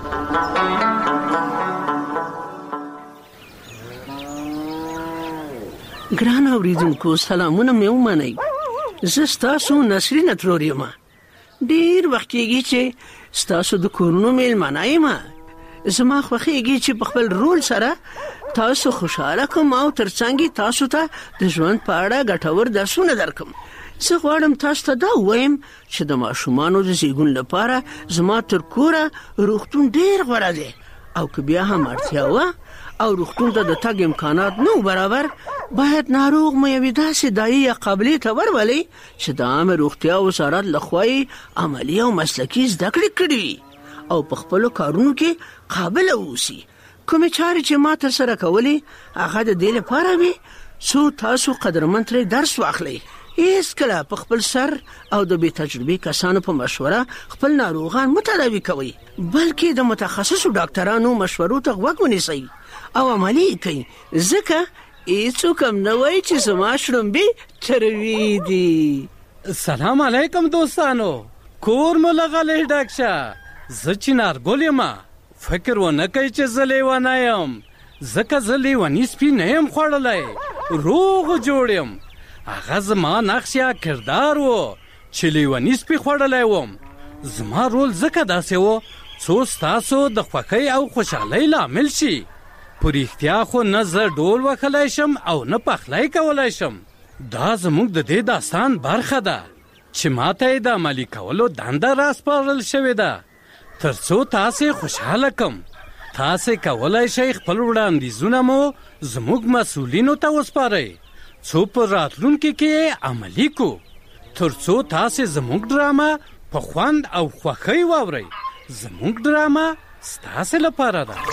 Speaker 16: ګران اوریدونکو سلامونه مې ومنئ. زه ستاسو نسرین ترور یم. ډېر وخت کېږي چې ستاسو د کورونو میلمانه یم. زما خوښیږي چې په خپل رول سره تاسو خوشاله کوم او ترڅنګ تاسو ته د ژوند په اړه ګټور درسونه درکم. زه غواړم تاسو ته دا ووایم چې د ماشومانو د زیږون لپاره زما تر کوره روغتون ډېر غوره دی او که بیا هم اړتیا وه او روغتون ته د تګ امکانات نه برابر باید ناروغ مو یوې داسې دایي یا قابلې ته ورولئ چې د عامه روغتیا وزارت لخوا یې عملي او مسلکي زده کړې کړې وي او په خپلو کارونو کې قابله واوسي. کومې چارې چې ما ترسره کولې هغه د دې لپاره وي څو تاسو قدرمن ترې درس واخلئ. هیڅکله په خپل سر او د بې تجربې کسانو په مشوره خپل ناروغان متداوي کوئ بلکې د متخصصو ډاکټرانو مشورو ته غوږ ونیسئ او عملي یې کوئ ځکه هیڅوک هم نه وایي چې زما شړومبې تروي دي.
Speaker 4: سلام علیکم دوستانو. کور مو لغلی ډک شه. زه چنارګل یم. فکر ونه کوئ چې زه لیونی یم ځکه زه لیوني سپي نه یم خوړلی. روغ جوړ یم. هغه زما نقش یا کردار و چې لیوني سپي خوړلی وم. زما رول ځکه داسې و څو ستاسو د خوښۍ او خوشحالۍ لامل شي. په رښتیا خو نه زه ډول وهلی شم او نه پخلی کولی شم. دا زموږ د دې داستان برخه ده. چې ماته د عملي کولو دنده راسپارل شوې ده تر څو تاسې خوشحاله کم. تاسې کولی شئ خپل وړاندیزونه مو زموږ مسؤلینو ته وسپارئ څو په راتلونکي کې عملي کو تر څو تاسې زموږ ډرامه په خوند او خوښۍ واورئ. زموږ ډرامه ستاسې لپاره ده.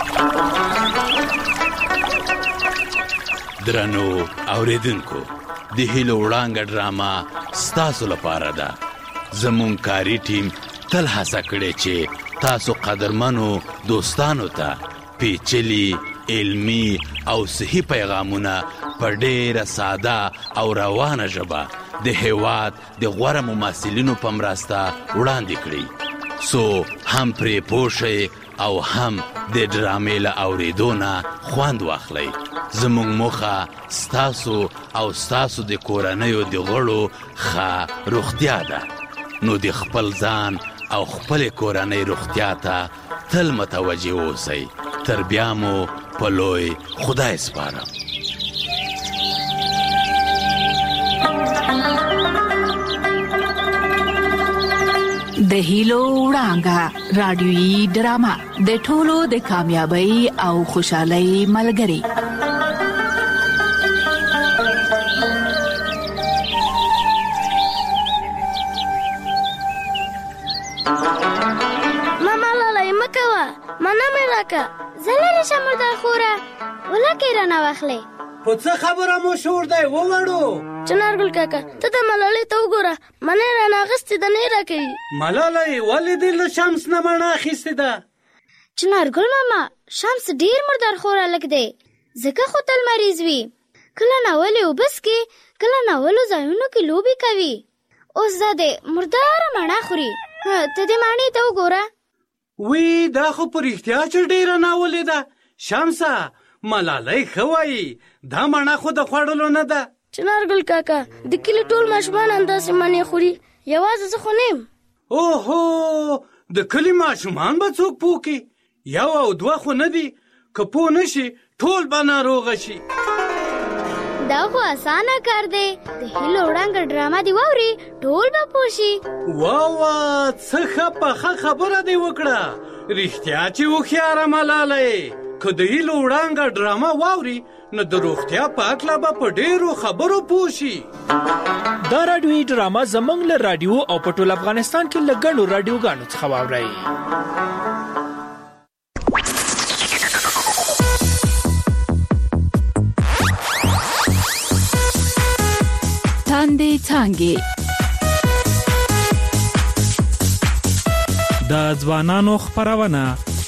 Speaker 3: درنو اوریدونکو، د هیلو وړانګه ډرامه ستاسو لپاره ده. زموږ کاري ټیم تل هڅه کړې چې تاسو قدرمنو دوستانو ته پیچلي علمی او صحي پیغامونه په ډېره ساده او روانه ژبه د هېواد د غوره ممثلینو په مرسته وړاندې کړي څو هم پرې پوه شئ او هم د ډرامې له اورېدو نه خوند واخلئ. زموږ موخه ستاسو او ستاسو د کورنیو د غړو ښه روغتیا ده. نو د خپل ځان او خپل کورنۍ روغتیا ته تل متوجه اوسئ. تر بیا مو په لوی خدای سپارم.
Speaker 17: د هیلو وړانګه رادیويي ډرامه د ټولو د کامیابی او خوشحالۍ ملګری.
Speaker 12: زلال شمر در خوره ولا که را نوخلی
Speaker 4: په څه خبره مو شور دی ووړو؟
Speaker 12: چنارګل کاکا ته د ملالۍ ته وګوره، منې را ناغستې ده نه را کوي.
Speaker 4: ملالۍ ولې دې له شمس نه مڼه اخیستې ده؟
Speaker 12: چنارګل ماما شمس ډېر مردار خوره لږ دی، ځکه خو تل مریض وي. کله ناولې اوبه څښي، کله ناولو ځایونو کې لوبې کوي. اوس دا دی مرداره مڼه خوري. ته دې مڼې ته وګوره.
Speaker 4: وی دا خو په رښتیا چې ډېره ناولې ده. شمسه ملالۍ ښه وایي، دا مڼه خو د خوړلو نه ده.
Speaker 12: چنارګل کاکا د کلي ټول ماشومان همداسې مڼې خوري، یوازې زه خو نه یم.
Speaker 4: اوهو د کلي ماشومان به څوک پوه کړي؟ یو او دوه خو نه دي، که پوه نه شي ټول به ناروغه شي.
Speaker 12: دا خو اسانه کار دی، د هیلو وړانګه ډرامه دی واوري ټول به پوه شي.
Speaker 4: واوا څه ښه پخه خبره دی وکړه. رښتیا چې هوښیاره ملالۍ، که د هیلو وړانګه ډرامه واوري نو د روغتیا په هکله به په ډېرو خبرو پوه شي.
Speaker 18: دا راډیوي ډرامه زموږ له راډیو او په ټول افغانستان کې له ګڼو راډیوګانو څخه واورئ.
Speaker 17: تاندې څانګې
Speaker 19: د ځوانانو خپرونه.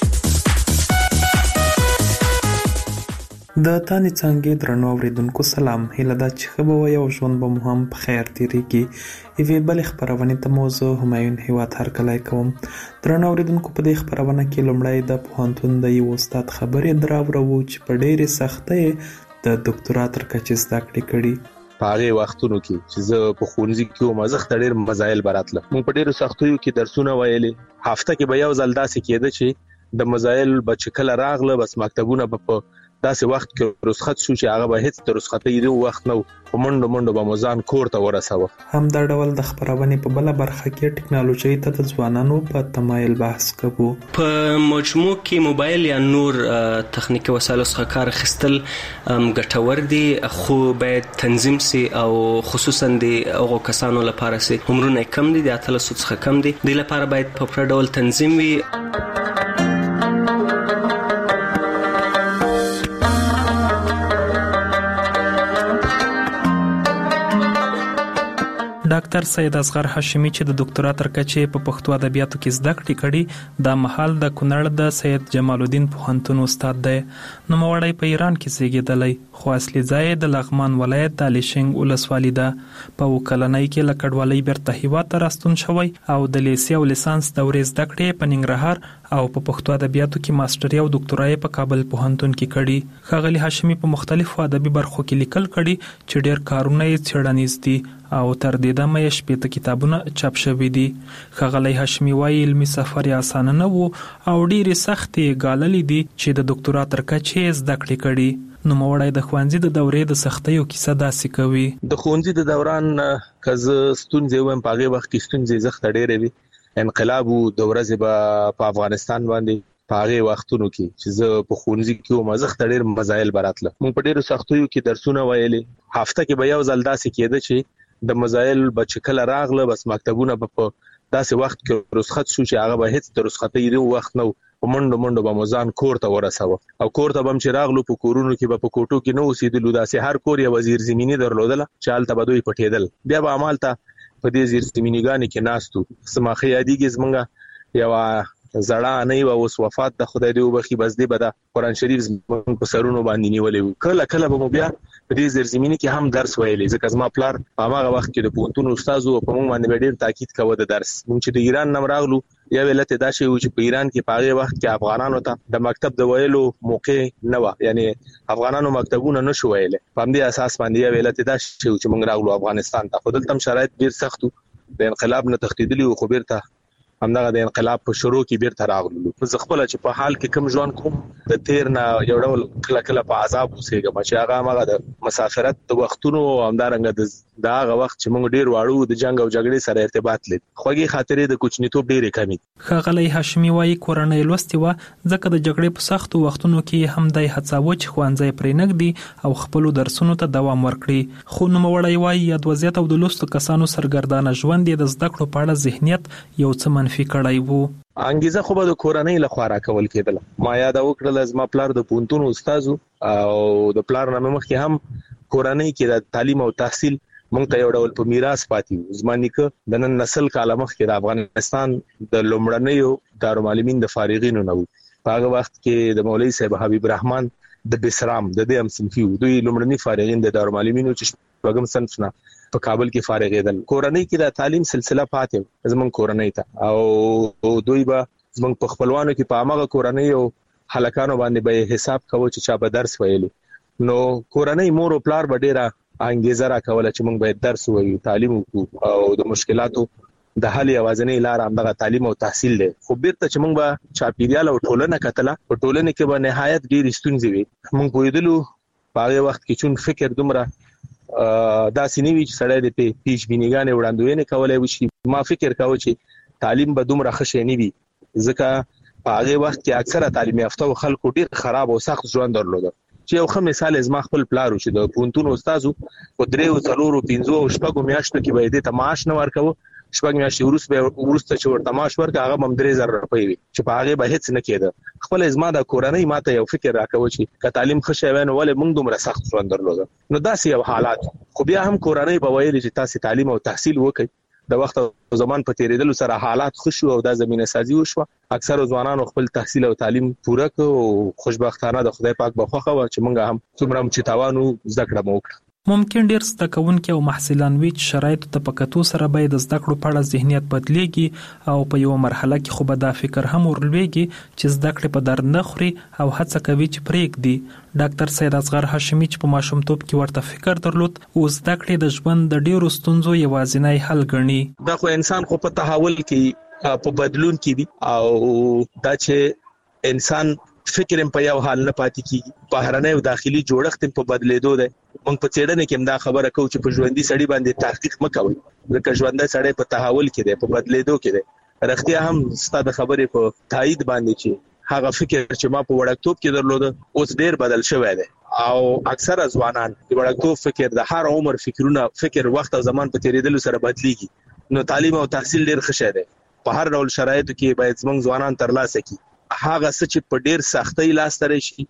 Speaker 20: د تاندې څانګې درنو اوریدونکو سلام. هیله ده چې ښه به وئ او ژوند به مو هم په خیر تېرېږي. یوې بلې خپرونې ته مو زه همایون هیواد هرکلی کوم. درنو اوریدونکو په دې خپرونه کې لومړی د پوهنتون د یو استاد خبرې دراوړو چې په ډېرې سختۍ د ډاکټرا تر کچې زده کړې کړي.
Speaker 21: په هغه وختونو کې چې زه په ښوونځي کې وم زه ډېر مزایل براتله. موږ په ډېرو سختیو کې درسونه ویلې. هفته کې به یو ځل داسې کېده چې د مزایل به چې کله راغله بس مکتبونه به په داسې وخت کې رخصت شو چې هغه به هیڅ د رخصتۍ دی وخت نه و، په منډو منډو به مو ځان کور ته ورسوه.
Speaker 20: هم دا ډول د خپرونې په بله برخه کې ټکنالوژۍ ته د ځوانانو په تمایل بحث کوو.
Speaker 22: په مجموع کې موبایل یا نور تخنیکي وسایلو څخه کار اخیستل ګټور دي، خو باید تنظیم سي او خصوصا د هغو کسانو لپاره چې عمرونه کم دي، د اتلسو څخه کم دي، دوی لپاره باید په پوره ډول تنظیم وي.
Speaker 19: ډاکټر سید اصغر هاشمي چې د ډاکټرا تر کچې په پښتو ادبیاتو کې زده کړې کړي، دا مهال د کونړ د سید جمال الدین پوهنتون استاد دی. نوموړی په ایران کې زیږېدلی، خو اصلي ځای د لغمان ولایت د الیشنګ ولسوالي ده. په اووه کلنۍ کې له کډوالۍ بیرته هیواد ته راستون شوی او د لیسې او لیسانس دورې زده کړې په ننګرهار او په پښتو ادبیاتو کې ماستري او ډاکټرا په کابل پوهنتون کې کړي. ښاغلي هاشمي په مختلفو ادبي برخو کې لیکل کړي چې ډېر کارونه یې څېړنیز دي او تر دې دمه یې شپېته کتابونه چاپ شوي دي. ښاغلی هاشمي وایي علمي سفر یې اسانه نه و او ډېرې سختې یې ګاللې دي چې د ډاکټرا تر کچې یې زده کړې کړي. نوموړی د ښوونځي د دورې د سختیو کیسه داسې کوي.
Speaker 21: د ښوونځي د دوران که زه ستونزې وایم په هغې وخت کې ستونزې زښته ډېرې وي. انقلاب و د ورځې به په افغانستان باندې په هغې وختونو کې چې زه په ښوونځي کې وم زښته ډېر مزایل به راتله. موږ په ډېرو سختیو کې درسونه ویلې. هفته کې به یو ځل داسې کېده چې د مزایل به چې کله راغله بس مکتبونه به په داسې وخت کې رخصت شو چې هغه به هیڅ د رخصتۍ د وخت نه په منډو منډو به مو ځان کور ته ورسوه او کور ته به هم چې راغلو په کورونو کې به په کوټو کې نه اوسېدلو. داسې هر کور یوه زیرزمیني درلودله چې هلته به دوی پټېدل. بیا به همالته په دې زیرزمینیګانې کې ناست وو. زما ښه یادېږي زمونږ یوه زړه انۍ وه اوس وفات ده خدای دې وبخي. بس دې به د قرآن شریف زمونږ په سرونو باندې نیولی وو. کله کله به مو بیا په دې زیرزمیني کې هم درس ویلی ځکه زما پلار په هماغه وخت کې د پوهنتون استاد و. په موږ باندې به ډېر تاکید کوه د درس. موږ چې د ایران نه راغلو یو علت یې دا شی و چې په ایران کې په هغې وخت کې افغانانو ته د مکتب د ویلو موقع نه وه. یعنې افغانانو مکتبونه نه شو ویلی. په همدې اساس باندې یو علت یې دا شی و چې موږ راغلو افغانستان ته. خو دلته هم شرایط ډېر سخت و. د انقلاب نه تښتېدلي وو خو بیرته همدغه د انقلاب په شروع کې بیرته راغلو. زه خپله چې په حال کې کوم ژوند کوم د تیر نه یو ډول کله کله په عذاب اوسېږم چې هغه همغه د مسافرت د وختونو او همدارنګه د هغه وخت چې موږ ډېر واړو د جنګ او جګړې سره ارتباط لري. خوږې خاطرې د کوچنیتوب ډېرې کمې.
Speaker 19: ښاغلی هاشمي وایي کورنۍ لوستې وه ځکه د جګړې په سختو وختونو کې هم دی هڅاوه چې ښوونځی پرې نږدي او خپلو درسونو ته دوام ورکړي. خو نوموړی وایي یاد وضعیت او د لوستو کسانو سرګردانه ژوند یې د زده کړو په اړه ذهنیت یو څه منفي کړی وو.
Speaker 21: انګیزه خو به د کورنۍ لخوا راکول کېدله. ما یاد وکړله زما پلار د پوهنتون استاد او د پلار نه مخکې هم کورنۍ کې د تعلیم او تحصیل موږ ته یو ډول په میراث پاتې وو. زما نیکه د نن نسل کاله مخکې د افغانستان د لومړنیو دارالمعلمین د فارغینو نه وو. په هغه وخت کې د مولوي صاحب حبیب رحمان د بسرام د دې هم صنفي وو. دوی لومړني فارغین د دارالمعلمینو چې شپږم صنف نه په کابل کې فارغېدل. کورنۍ کې د تعلیم سلسله پاتې زموږ کورنۍ ته او دوی به زموږ په خپلوانو کې په هماغه کورنۍ او هلکانو باندې به حساب کوو چې چا به درس ویلی. نو کورنۍ مور او پلار به ډېره انګیزه راکوله چې موږ باید درس ووایو تعلیم وکړو او د مشکلاتو د حل یوازینۍ لاره همدغه تعلیم او تحصیل دی. خو بیرته چې موږ به چاپیریال او ټولنه کتله په ټولنې کې به نهایت ډېرې ستونزې وي. موږ پوهېدلو په هغې وخت کې چون فکر دومره داسې نه وي چې سړی د پیش بینیګانې وړاندوینې کولی وشي. ما فکر کوه چې تعلیم به دومره ښه شی نه وي ځکه په هغې وخت کې اکثره تعلیم یافته خلکو ډېر خراب او سخت ژوند درلوده. چې یو ښه مثال زما خپل پلار و چې د پوهنتون استاد و. په درېو څلورو پنځو او شپږو میاشتو کې به یې دې ته معاش نه ورکوه. شپږ میاشتې وروسته وروسته چې ورته معاش ورکړه هغه به هم درې زره روپۍ وي چې په هغې به هېڅ نه کېده. خپله زما د کورنۍ ما ته یو فکر راکوه چې که تعلیم ښه شی وی نو ولې موږ دومره سخت ژوند درلوده. نو داسې یو حالات. خو بیا هم کورنۍ به ویلې چې تاسې تعلیم او تحصیل وکړئ. د وخت او زمان په تیریدلو سره حالات ښه شو او دا زمینه سازي وشوه. اکثرو ځوانانو خپل تحصیل او تعلیم پوره کړ او خوشبختانه د خدای پاک په خوښه وه چې موږ هم څومره هم چې توان وو زده کړه مو وکړه.
Speaker 19: ممکن ډیر زده کوونکي او محصلان وي چې شرایطو ته په کتو سره باید د زده کړو په اړه ذهنیت بدلیږي او په یو مرحله کې خو به دا فکر هم ورلویږي چې زده کړې په درد نه خوري او هڅه کوي چې پرېږدي. ډاکټر سید اصغر هاشمي چې په ماشومتوب کې ورته فکر درلود او زده کړې د ژوند د ډیرو ستونزو یوازینی حل ګڼي.
Speaker 21: دا خو انسان خو په تحول کې په بدلون کې وي او دا چې انسان فکر هم په یو حال نه پاتې کیږي. بهرنی او داخلي جوړښت هم په بدلیدو دی. موږ په څېړنه کې هم دا خبره کوو چې په ژوندي سړي باندې تحقیق مه کوئ ځکه ژوندی سړی په تحول کې دی، په بدلیدو کې دی. رښتیا هم ستا د خبرې په تایید باندې چې هغه فکر چې ما په وړکتوب کې درلوده اوس ډېر بدل شوی دی او اکثره ځوانان د وړکتوب فکر د هر عمر فکرونه فکر وخت او زمان په تېرېدلو سره بدلیږي. نو تعلیم او تحصیل ډېر ښه شی دی. په هر ډول شرایطو کې باید زموږ ځوانان ترلاسه کړي. هغه څه چې په ډېر سختۍ لاسته راشي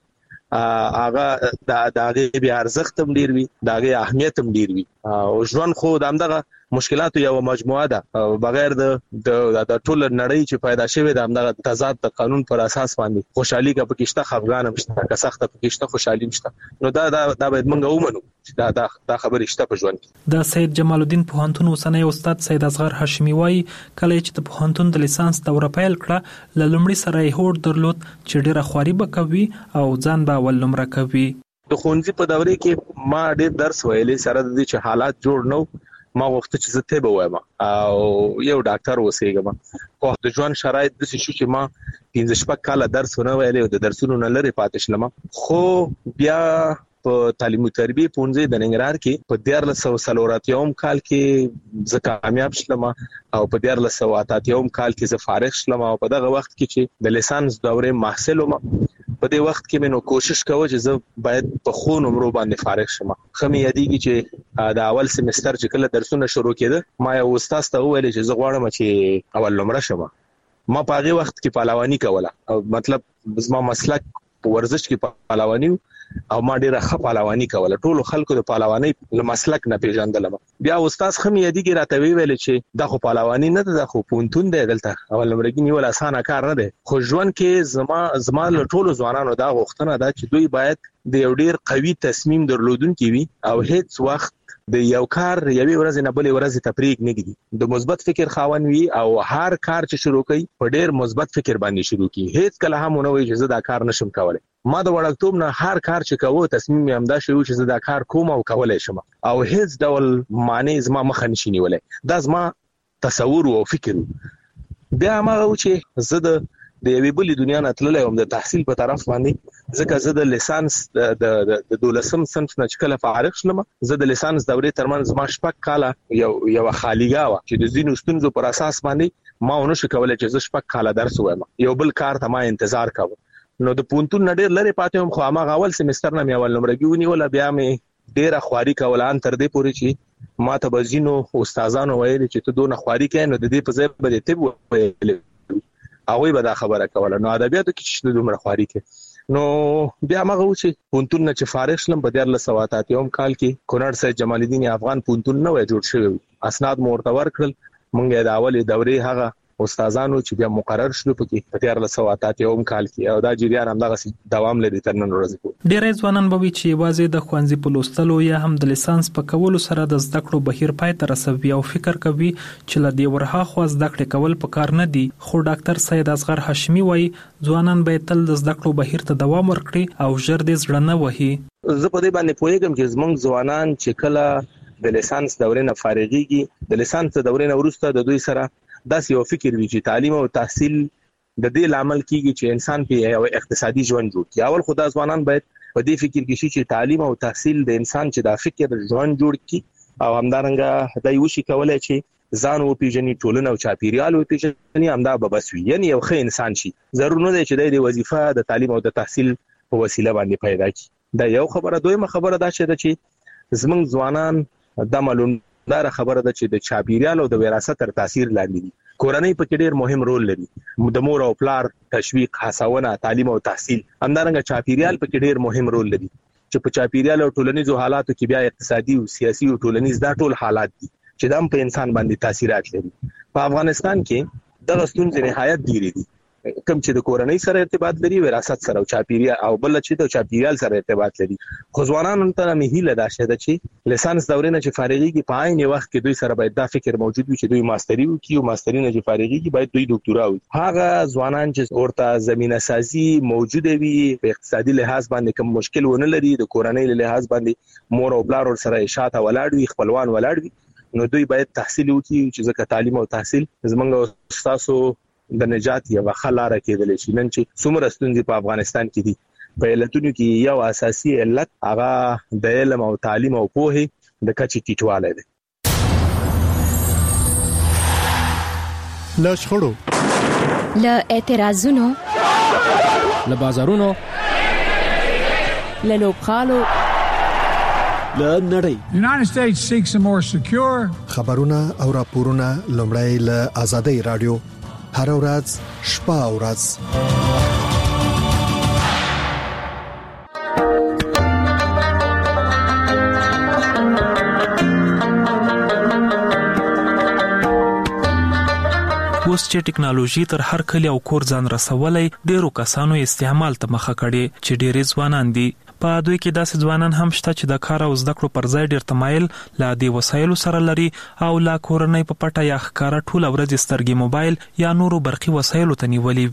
Speaker 21: هغه د هغې بیا ارزښت هم ډېر وي، د هغې اهمیت هم ډېر وي. او ژوند خو د همدغه مشکلاتو یوه مجموعه ده بغیر د د ټوله نړۍ چې پیدا شوې ده همدغه تضاد د قانون پر اساس باندې خوشحالي که پکې شته خفګان هم شته، که سخته پکې شته خوشحالي هم شته. نو دا دا دا باید موږ ومنو چې دا دا دا خبرې شته په ژوند کې.
Speaker 19: د سید جمال الدین پوهنتون اوسنی استاد سید اصغر هاشمي وایي کله چې د پوهنتون د لیسانس دوره پیل کړه له لومړي سره یې هوډ درلود چې ډېره خواري به کوي او ځان به اول نمره کوي.
Speaker 21: د ښوونځي په دورې کې ما ډېر درس ویلی سره د دې چې حالات جوړ نه ما غوښته چې زه ته به وایم او یو ډاکټر وسېګم خو د ژوند شرایط د شې چې ما پنځه شپږ کاله درس ونه ویلې او د درسونو نه لري پاتې شلم خو بیا په تعلیم او تربیه پونځه د ننګرهار کې په دیارلس سوه څلور اتیاوم کال کې زه کامیاب شلم او په دیارلس سوه اته اتیاوم کال کې زه فارغ شلم او په دغه وخت کې چې د لیسانس دورې محصل وم په دې وخت کې مې نو کوشش کوم چې زه باید په خو نمرو باندې فارغ شم خمه یادېږي چې د اول سمستر چې کله درسونه شروع کېده ما یو استاد ته وویل چې زه غواړم چې اول نمره شم ما په هغه وخت کې پهلواني کوله او مطلب زما مسلک په ورزش کې پهلواني او ما ډیره ښه پهلواني کوله ټول خلکو د پهلواني له مسلک نه پیژندلم بیا استاد خمه یادېږي راته ویل چې دا خو پهلواني نه ده خو پونتون دی دلته اول نمرګي نیول اسانه کار نه دی خو ژوند کې زما زما له ټولو ځوانانو دا غوښتنه ده چې دوی باید د یو ډیر قوي تصمیم درلودونکي وي او هیڅ وخت د یو کار یوې ورځې نه بلې ورځې تفریق نه کیږي د مثبت فکر خاوند وي او هر کار چې شروع کوي په ډیر مثبت فکر باندې شروع کوي هیڅ کله هم نه وي چې زه دا کار نشم کولای ما د وړکتوب نه هر کار چې کوو تصمیم یې همدا شوی چې زه دا کار کوم او کولای شم او هیڅ ډول معنی زما مخ نشي نیولای دا زما تصور او فکر بیا ما غو چې زه د د یوې بلې دنیا نه تللی وم د تحصیل په طرف باندې ځکه زه د لیسانس د د دولسم صنف نه چې کله فارغ شلم زه د لیسانس دورې ترمنځ ما شپږ کاله یو یو خالیګا وه چې د ځینو ستونزو پر اساس باندې ما ونه شو کولی چې زه شپږ کاله درس ووایم یو بل کار ته ما انتظار کوم نو د پونتون نه ډېر لرې پاتې وم خو هماغه اول سمستر نه مې اول نمرګي ونیوله بیا مې ډېره خواري کوله ان تر دې پورې چې ما ته به ځینو استادانو ویلي چې ته دونه خواري کوې نو د دې په ځای به دې طب ویلی هغوی به دا خبره کوله نو ادبیاتو کې چې دومره خواري کوي نو بیا مغه و چې پونتون نه چې فارغ شلم په دیارلس سوه اته اتیاوم کال کې کونړ سید جمال الدین افغان پونتون نه وای جوړ شوی اسناد مو ورته ورکړل مونږ د اولې دورې هغه استادانو چې بیا مقرر شلو پکې په دیارلس سوه اته اتیاوم کال کې او دا جریان همدغه دوام لري تر نن ورځې پورې.
Speaker 19: ډېری ځوانان به وي چې یوازې د ښوونځي په لوستلو یا هم د لیسانس په کولو سره د زده کړو بهیر پای ته رسوي او فکر کوي چې له دې ورهاخوا زده کړې کول پکار نه دي خو ډاکټر سید اصغر هاشمي وایي ځوانان باید تل د زده کړو بهیر ته دوام ورکړي او ژر دې زړه نه وهي.
Speaker 21: زه په دې باندې پوهېږم چې زموږ ځوانان چې کله د لیسانس دورې نه فارغېږي د لیسانس دورې نه وروسته د دوی سره داسې یو فکر وي چې تعلیم او تحصیل د دې لامل کیږي چې انسان په یو اقتصادي ژوند جوړ کړي اول خو دا ځوانان باید په دې فکر کې شي چې تعلیم او تحصیل د انسان چې دا فکر ژوند جوړ کړي او همدارنګه دا یو شي کولای چې ځان او پیژني ټولنه او چاپیریال او پیژني همدا به بس وي یعنی یو ښه انسان شي ضرور نه دی چې د وظیفه د تعلیم او د تحصیل په وسیله باندې پیدا کړي دا یو خبره دویمه خبره دا چې زموږ ځوانان د معلوم دا خبره ده چې د چاپیریال او د وراثت تر تاثیر لاندې دي کورنۍ په کې ډېر مهم رول لري د مور او پلار تشویق هڅونه تعلیم او تحصیل همدارنګه چاپیریال په کې ډېر مهم رول لري چې په چاپیریال او ټولنیزو حالاتو کې بیا اقتصادي او سیاسي او ټولنیز دا ټول حالات دي چې دا په انسان باندې تاثیرات لري په افغانستان کې دغه ستونزې نهایت ډېرې دي کوم چې د کورنۍ سره ارتباط لري وراثت سره او چاپیریال او بل چې د چاپیریال سره ارتباط لري خو ځوانانو ته مې هیله ده چې لیسانس دورې نه چې فارغېږي په عین وخت کې دوی سره باید دا فکر موجود وي چې دوی ماستري وکړي او ماستري نه چې فارغېږي باید دوی ډاکټورا وکړي هغه ځوانان چې ورته زمينه سازي موجوده وي په اقتصادي لحاظ باندې کوم مشکل ونه لري د کورنۍ له لحاظ باندې مور او پلار سره شاته ولاړ وي خپلوان ولاړ وي نو دوی باید تحصیل وکړي چې ځکه تعلیم او تحصیل زمونږ استادو د نجات یو خلاره کېدل شي نن چې څومره ستونزې په افغانستان کې دي په علتونو کې یو اساسي علت هغه د علم او تعلیم او پوهې د کچې ټیټوالی دی.
Speaker 1: له شخړو
Speaker 2: له اعتراضونو
Speaker 1: له بازارونو
Speaker 2: له لوبغالو
Speaker 1: له نړۍ
Speaker 23: United States seeks a more secure
Speaker 1: خبرونه او راپورونه لومړی له آزادۍ رادیو هر ورځ شپه او ورځ
Speaker 19: اوس چې ټکنالوژي تر هر کلی او کور ځان رسولای ډیرو کسانو استعمال ته مخه کړي چې ډېر ځوانان دي په دوی کې داسې ځوانان هم شته چې د کار او زده کړو پر ځای ډېر تمایل لا دې وسایلو سره لري او لا کورنۍ په پټه یا ښکارا ټول ورځ سترګې موبایل یا نورو برقي وسایلو ته نیولې وي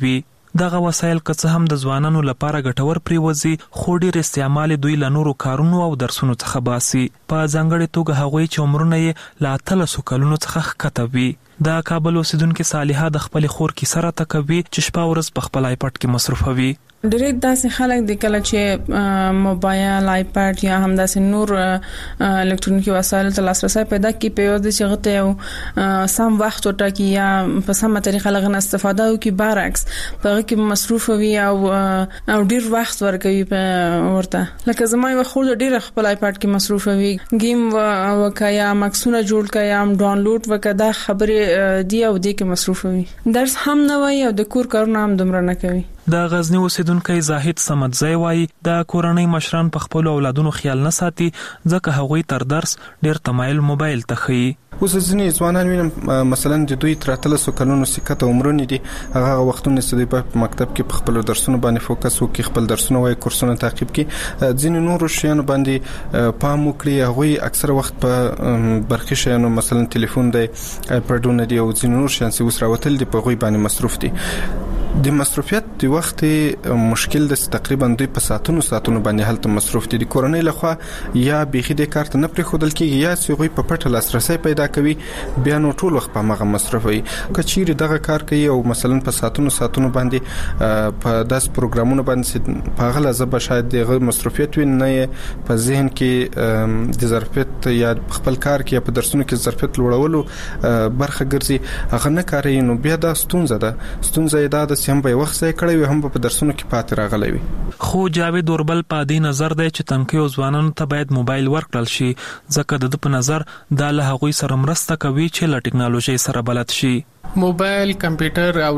Speaker 19: دغه وسایل که څه هم د ځوانانو لپاره ګټور پریوزي خو ډېر استعمال دوی له نورو کارونو او درسونو څخه باسي. په ځانګړې توګه هغوی چې عمرونه یې له اتلسو کلونو څخه ښکته وي. د کابل اوسیدونکې صالحه د خپلې خور کیسه راته کوي چې شپه ورځ په خپل آیپډ کې مصروفوي.
Speaker 2: ډېر داسې خلک د کله چې موبایل آیپډ یا هم داسې نور الکترونیکي وسایل ته لاسرسي پیدا کړي په یو د چې غته یو سم وخت ورټاکي یا په سمه طریقه لغنه استفاده وکړي برعکس په هغه کې مصروف وي او او ډېر وخت ورکوي په ورته. لکه زما یو خور ډېر خپل آیپډ کې مصروف وي، گیم وکایا مکسونه جوړ کایا ډاونلوډ وکړه خبرې دی او دی کې مصروف وي. درس هم نه وي او د کور کارونه هم دومره نه کوي. د غزنی اوسیدونکو زاهد سمدزی وایي د کورنۍ مشران په خپل اولادونو خیال نه ساتي ځکه هغوی تر درس ډېر تمایل موبایل ته ښیي.
Speaker 6: اوس ځینې ځوانان وینم مثلا د دوی تر اتلسو کلونو سکته عمرونه دي، هغه وختونه چې دوی په مکتب کې په خپل درسونو باندې فوکس وکړي، خپل درسونه وایي، کورسونه تعقیب کړي، ځینې نورو شیانو باندې پام وکړي. هغوی اکثره وخت په برخي شیانو مثلا ټلیفون دی، آیپډونه دي او ځینې نور شیان چې اوس راوتل دي په هغوی باندې مصروف دي. د مصروفیت د وخت مشکل د تقریبا دوی په ساعتونو ساعتونو باندې هلته مصروف دي. د کورنۍ لخوا یا بيخي د کارت نه پرې خودل کېږي یا چې غوي په پټه لاسرسي پیدا کوي بیا نو ټول وخت په مغه مصروف وي. کچېری دغه کار کوي او مثلا په ساعتونو ساعتونو باندې په داس پروګرامونو باندې په غلا زبه شاید دغه مصروفیت وي نه په ذهن کې د ظرفیت یا خپل کار کې په درسونو کې ظرفیت لوړولو برخه ګرځي هغه نه کوي. نو بیا دا ستونزه ده ستونزه ده هم به وخت ځای کړی وي هم په درسونو کې پاتې راغلی وي.
Speaker 19: خو جاوید اوربل په دې نظر دی چې تنکیو ځوانانو ته باید موبایل ورکړل شي ځکه د په نظر دا له هغوی سره مرسته کوي چې له ټکنالوژي سره بلد شي.
Speaker 7: موبایل، کمپیوټر او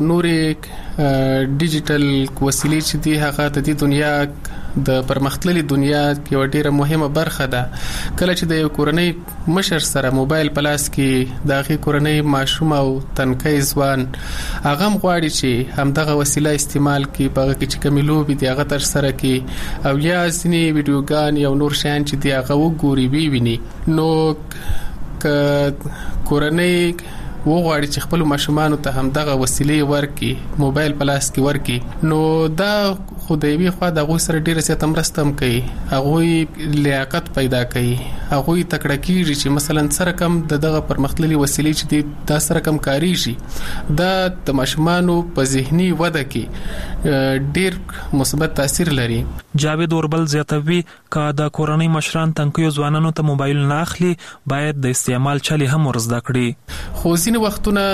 Speaker 7: نورې ډیجیټل وسیلې چې دي هغه د دې دنیا د پرمختللي دنیا یو ډیره مهمه برخه ده. کله چې د یو کورنۍ مشر سره موبایل په لاس کې د هغې کورنۍ ماشوم او تنکی ځوان هغه هم غواړي چې همدغه وسیله استعمال کړي، په هغه کې چې کومې لوبې دي هغه ترسره کړي او یا ځینې ویډیوګان یا نور شیان چې دي هغه وګوري وویني. نو که کورنۍ وغواړي چې خپل ماشومان ته هم دغه وسیلې ورکړي، موبایل په لاس کې ورکړي، نو دا خدایوي خو د غوي سره ډیره زیاته مرسته هم کوي. هغه لیاقت پیدا کوي، هغه تکړه کیږي چې مثلا سره کم دغه پرمختللي وسیلې چې د دا سره کم کاری شي دا د ماشومانو په ذهني وده کې ډیر مثبت تاثیر لري.
Speaker 19: جاوید اوربل زیاتوي چې د کورنۍ مشران تنکیو ځوانانو ته موبایل نه اخلي باید د استعمال چلي هم ورزده کړي.
Speaker 7: خو ځینې وختونه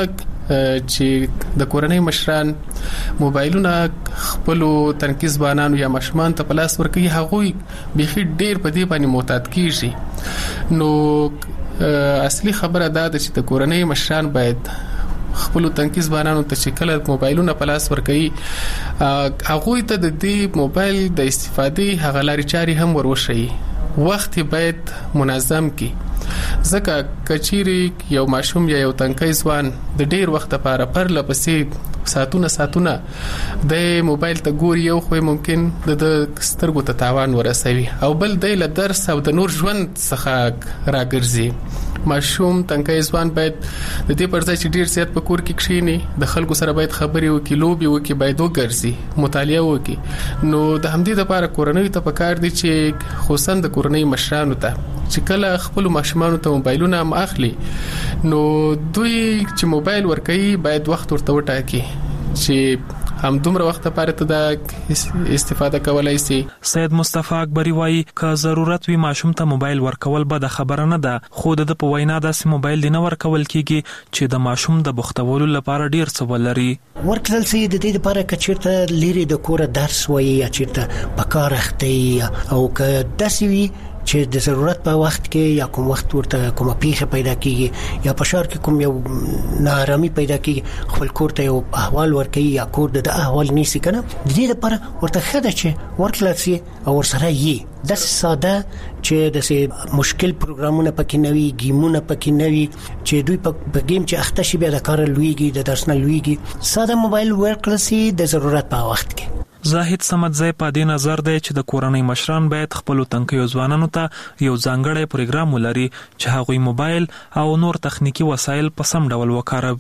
Speaker 7: چې د کورنۍ مشران موبایلونه خپل تنکیز ځوانانو یا ماشومان ته پلاس ورکوي هغوی بيخي ډیر په دې باندې معتاد کیږي. نو اصلي خبره دا ده چې د کورنۍ مشران باید خپل تنکیز ځوانانو ته چې کله موبایلونه پلاس ورکوي هغوی ته د دې موبایل د استفادې هغه لارې چارې هم وروښيي. وخت باید منظم کی ځکه کچيري یو ماشوم یا یو تنکی ځوان د ډیر وخت لپاره پر لپسې ساتونه ساتونه د موبایل ته ګوري یو خو ممکن د سترګو ته تاوان ورسوي او بل د درس او د نور ژوند څخه راګرځي. ماشوم تنکی ځوان باید د دې پر ځای چې ډیر زیات په کور کې کښینی د خلکو سره باید خبرې وکړي، لوبي وکړي، باید وګرځي، مطالعه وکړي. نو د همدې لپاره کورنۍ ته پکار دي چې خصوصا د کورنۍ مشرانو ته چې کله خپل ماشومان ته موبایلونه هم اخلي نو دوی چې موبایل ورکوي باید وخت ورته وټاکي چې هم دومره وخت لپاره ته د استفاده کولای شي.
Speaker 19: سید مصطفی اکبری وایي که ضرورت وي ماشوم ته موبایل ورکول به د خبره نه ده، خو د په وینا داسې موبایل دی نه ورکول کیږي چې د ماشوم د بوختولو لپاره ډیر څه ولري.
Speaker 24: ورکړل سي د دې لپاره کچیرته لري د کور درس وایي یا چیرته په کار اخته او که داسې وي چې د ضرورت په وخت کې یا کوم وخت ورته کومه پیښه پیدا کیږي یا په شهر کې کوم یو ناارامي پیدا کیږي خپل کور ته یو احوال ورکوي یا کور د احوال نیسي کنه د دې لپاره ورته خده چې ورکړل سي او ورسره یې د ساده چې د مشکل پروګرامونه پکې نوي گیمونه پکې نوي چې دوی په گیم چې اخته شي بیا د کار لویږي د درس نه لویږي ساده موبایل ورکړل سي د ضرورت په وخت کې.
Speaker 19: زاهد سمدزی په دې نظر دی چې د کورنۍ مشران باید خپل تنکیو ځوانانو ته یو ځانګړی پروګرام ولري چې هغوی موبایل او نور تخنیکی وسایل په سم ډول وکاروي.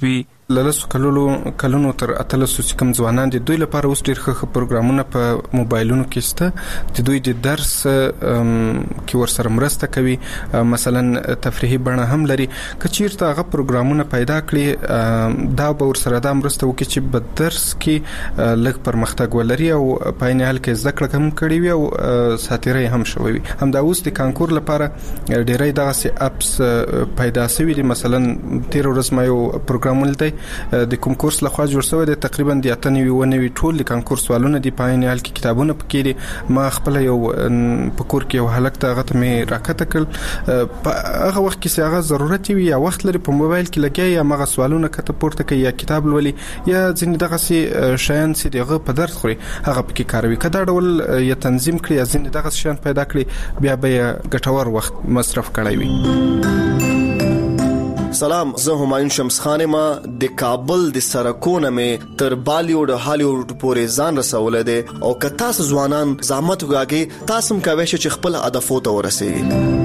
Speaker 6: لاسو کلونو کلونو تر اتلسو چې کوم ځوانان دي دوی لپاره اوس ډېر ښه پروګرامونه په موبایلونو کې شته چې دوی د درس کې ورسره مرسته کوي، مثلا تفریحي بڼه هم لري. کچیرته هغه پروګرامونه پیدا کړي دا به ورسره دا مرسته وکړي چې په درس کې لږ پرمختګ ولري او په عین حال کې زده کړه هم کړي وي او ساتیري هم شوي وي. همدا اوس د کانکور لپاره ډېرې دغه اپس پیدا شوي دي. مثلا تیر ورځ ما یو پروګرام ولید د کوم کورس لخوا جوړ شوی دی، تقریبا د اتنوي ونوي ټول د کانکور سوالونه دي، په عین حال کې کتابونه پکې دي. ما خپل یو په کور کې یو هلک ته هغه مې راکته کړ، په هغه وخت کې هغه ضرورت وي یا وخت لري په موبایل کې لګي یا مغه سوالونه کته پورته کوي یا کتاب لولي یا ځینې دغه سي شیان چې دغه په درس خوري هغه پکې کاروي. کدا ډول یا تنظیم کړی یا ځینې دغه شیان پیدا کړی بیا به ګټور وخت مصرف کړی وي.
Speaker 9: سلام، زه همایون شمس خان ما د کابل د سرکونه مې تر بالیوډ هالیوډ پورې ځان رسولې ده او که تاسو ځوانان زحمت وکړئ تاسو هم کوئ چې خپل هدفو ته ورسیږئ.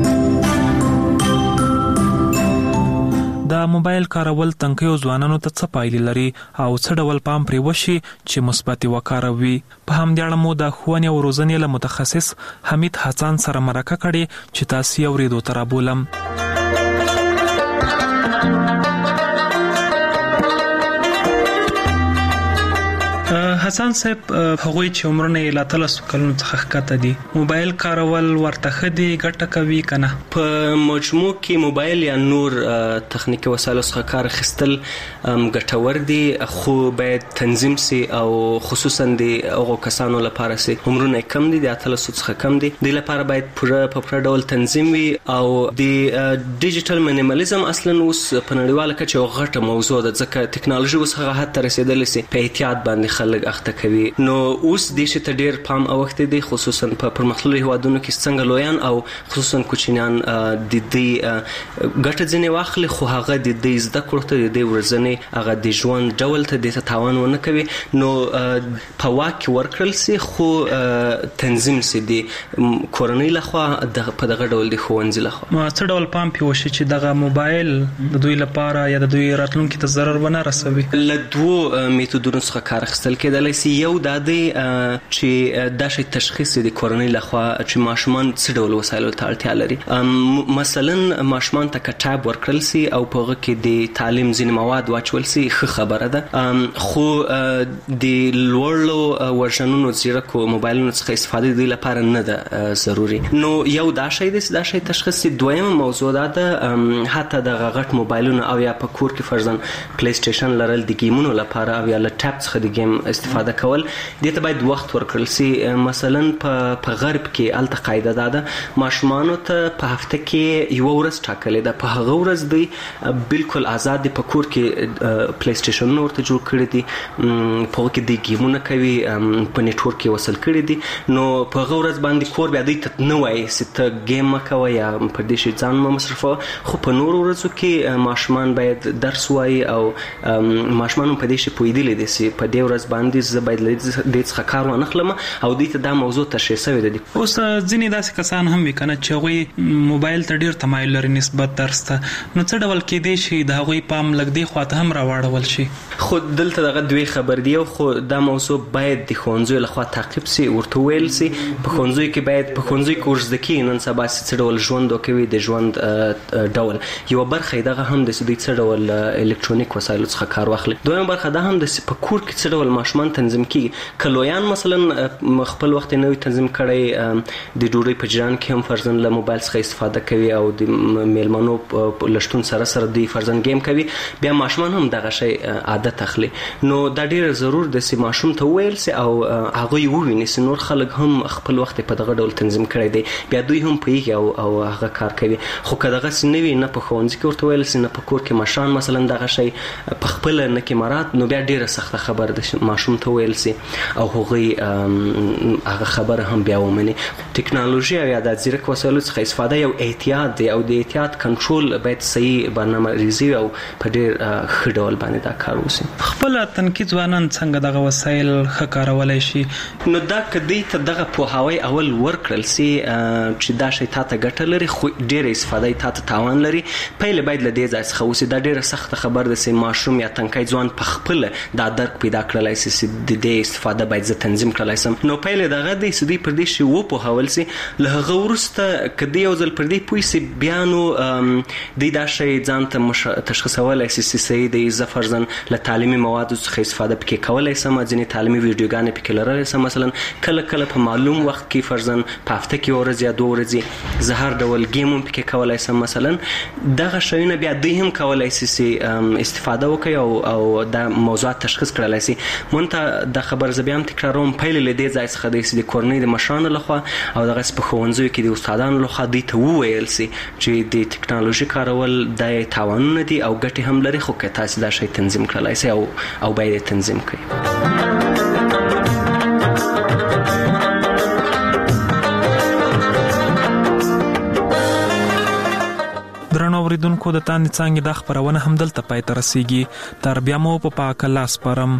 Speaker 19: د موبایل کارول تنکیو ځوانانو ته څه پایلې لري او څه ډول پام پرې وشي چې مثبت وکاروي؟ په همدې اړه مو د ښوونې او روزنې له متخصص حمید حسن سره مرکه کړې چې تاسو یې اورېدو ته رابولم. حسن صاحب، هغه چې عمرونه یې لا تلسو کلونو څخه ښکته دي، موبایل کارول ورته خدي ګټه کوي کنه؟
Speaker 22: په مجموع کې موبایل یا نور تخنیکی وسایل څخه کار اخیستل ګټور دي، خو باید تنظیم سي او خصوصا د هغو کسانو لپاره سي عمرونه کم دي، د اتلسو څخه کم دي، د لپاره باید پوره په پوره ډول تنظیم وي. او د ډیجیټل مینیمالیزم اصلا اوس په نړیواله کچه یو غټه موضوع ده، ځکه ټکنالوژي اوس هغه حد ته رسیدلې سي په احتیاط باندې خلک اخته کوي. نو اوس د شي ته ډیر پام اوخته دي، خصوصا په پرمختللي هوادونو کې څنګه لویان او خصوصا کوچنیان د دې ګټه ځنې واخلي، خو هغه د دې زده کړو ته د ورځنې هغه د ژوند ډول ته د تاوان ونه کوي. نو په واک ورکړل سي، خو تنظیم سي د کورنۍ لخوا د په دغه ډول د ښوونځي لخوا.
Speaker 19: نو څه ډول پام پی وشي چې دغه موبایل د دوی لپاره یا د دوی راتلونکي ته ضرر ونه رسوي؟
Speaker 22: له دوه میتودونو څخه کار اخیستل کېدای سي. یو دا دی چې دا شی تشخیص د کورنۍ لخوا چې ماشومان څه ډول وسایلو ته اړتیا لري. مثلا ماشومان ته کتاب ورکړل سي او په هغه کې د تعلیم ځینې مواد واچول سي، ښه خبره ده، خو د لوړو ورژنونو زیرکو موبایلونو څخه استفاده د لپاره نه ده ضروري. نو یو دا شی دی چې دا شی تشخیص سي. دویمه موضوع دا ده حتی د غټ موبایلونو او یا په کور کې فرضاً پلی سټیشن لرل د گیمونو لپاره او یا لټاپ څخه د گیم استفاده کول، دې ته باید وخت ورکړل سي. مثلا په په غرب کې الته قاعده ده ده ماشومانو ته په هفته کې یو ورځ ټاکلې ده، په هغه ورځ دی بالکل آزاد دي، په کور کې پلی سټیشن ورته جوړ کړی دي، په هغه کې د گیمونه کوي، په نیټورک کې وصل کړی دي. نو په هغه ورځ باندې کور بیا دوی ته نه وایي چې ته گیم مه کوه یا په دې شي ځان مه مصرفوه، خو په نورو ورځو کې ماشومان باید درس وایي او ماشومان په دې شي پوهېدلی دي چې په دې ورځ باندې زه باید له دې څخه کار وانه خلم او دوی ته دا موضوع تشریح شوې ده.
Speaker 19: اوس ځینې داسې کسان هم وي کنه چې هغوی موبایل ته ډېر تمایل لري نسبت درس ته، نو څه ډول کېدای شي د هغوی پام لږ دې خواته هم راواړول شي؟
Speaker 22: خو دلته دغه دوی خبر دی، خو دا موضوع باید د ښوونځیو لخوا تعقیب سي، ورته ویل سي په ښوونځیو کې باید په ښوونځیو کې ورزده کېږي نن سبا څه ډول ژوند وکوي، د ژوند ډول یوه برخه یې دغه هم د دوی څه ډول الکترونیک وسایلو څخه کار واخلي. دویمه برخه دا هم د په کور کې څه ډول ماشومان تنظیم کېږي. کلویان مثلا خپل وخت نوی تنظیم کړی، د ډوډۍ په جریان کې هم فرضاً له موبایل څخه استفاده کوي او د میلمنو لشتون سره سره دوی فرضاً گیم کوي، بیا ماشومان هم دغه شی عادت اخلي. نو دا ډېر ضرور ده چې ماشوم ته وویل سي او هغوی وویني چې نور خلک هم خپل وخت په دغه ډول تنظیم کړی دی، بیا دوی هم پوهېږي او او هغه کار کوي. خو که دغسې نه وي، نه په ښوونځي کې ورته ویل سي، نه په کور کې مشران مثلا دغه شی په خپله نه کې مرات، نو بیا ډېره سخته خبره ده چې ماشوم ته ویل سي او هغه هغه خبره هم بیا ومني. ټکنالوژي او د ځیرک وسایلو څخه استفاده یو احتیاط دی او د احتیاط کنټرول باید صحیح برنامه ریزي او په ډیر ښه ډول باندې دا کار وشي.
Speaker 19: خپل تنکي ځوانان څنګه دغه وسایل ښه کارولای شي؟
Speaker 22: نو دا کدی ته دغه پوهاوی اول ورکړل سي چې دا شی تاسو ګټه لري خو ډیر استفاده تاسو تاوان لري. پهل باید له دې ځای څخه وسی دا ډیره سخت خبر ده چې ماشوم یا تنکي ځوان په خپل دا درک پیدا کړلای شي چې د دې استفاده باید ز تنظیم کړلای سم. نو پهل دغه د سدي پر دې شی وو په حواله سي له غورسته کدی یو ځل پر دې پوي سي بیانو د دا شی ځان ته تشخیصولای شي چې سي د زفرزن له تعلیمي موادو څخه استفاده پکې کولای سم. ځینې تعلیمي ویډیوګانې پکې لرلای سم مثلا کله کله په معلوم وخت کې فرزن په هفته کې ورځ یا دوه ورځې زهر ډول گیم پکې کولای سم. مثلا دغه شیونه بیا دوی هم کولای شي استفاده وکړي او او د موضوعات تشخیص کړلای شي. مونته د خبر زبیان تکراروم پهل له دې ځای څخه د سې کورنۍ د مشرانو لخوا او دغه په ښوونځیو کې د استادانو لخوا دوی ته وویل شي چې د ټکنالوژي کارول د تاوانونه دي او ګټې هم لري خو که تاسو دا شی تنظیم کړلای شي او او باید تنظیم کړئ.
Speaker 19: درنو اوریدونکو د تاند څنګه د خبرونه هم دلته پای ته رسیږي. تر بیا مو په پاک الله سپارم.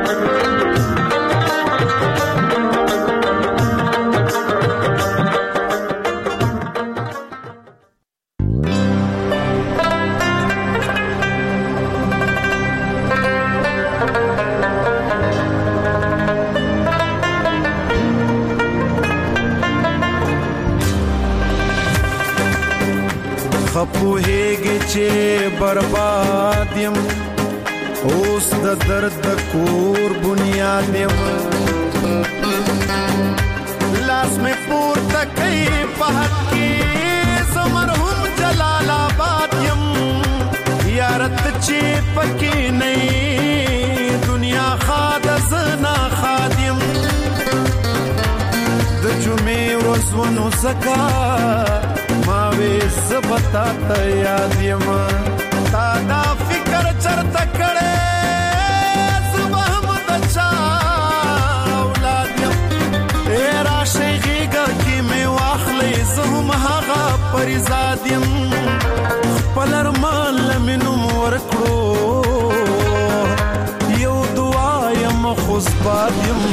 Speaker 10: خپوهیږي چې برباد یم اوس د درد د کور بنیاد یم لاس مې پورته کوي په حق کې زه مرحوم جلال آباد یم یارت چې پکې نه دنیا خاد زنا خادم د جمعې ورځ ونو زکا ما وې زبتا ته یاد یم تا دا فکر چرته کړې زبهم د چا اولاد یم اے راشي غیږه کې مې واخلې زه هم هغه پریزاد یم خپل ارمان لمنوم ورکړو یو دعا یم خوشباد یم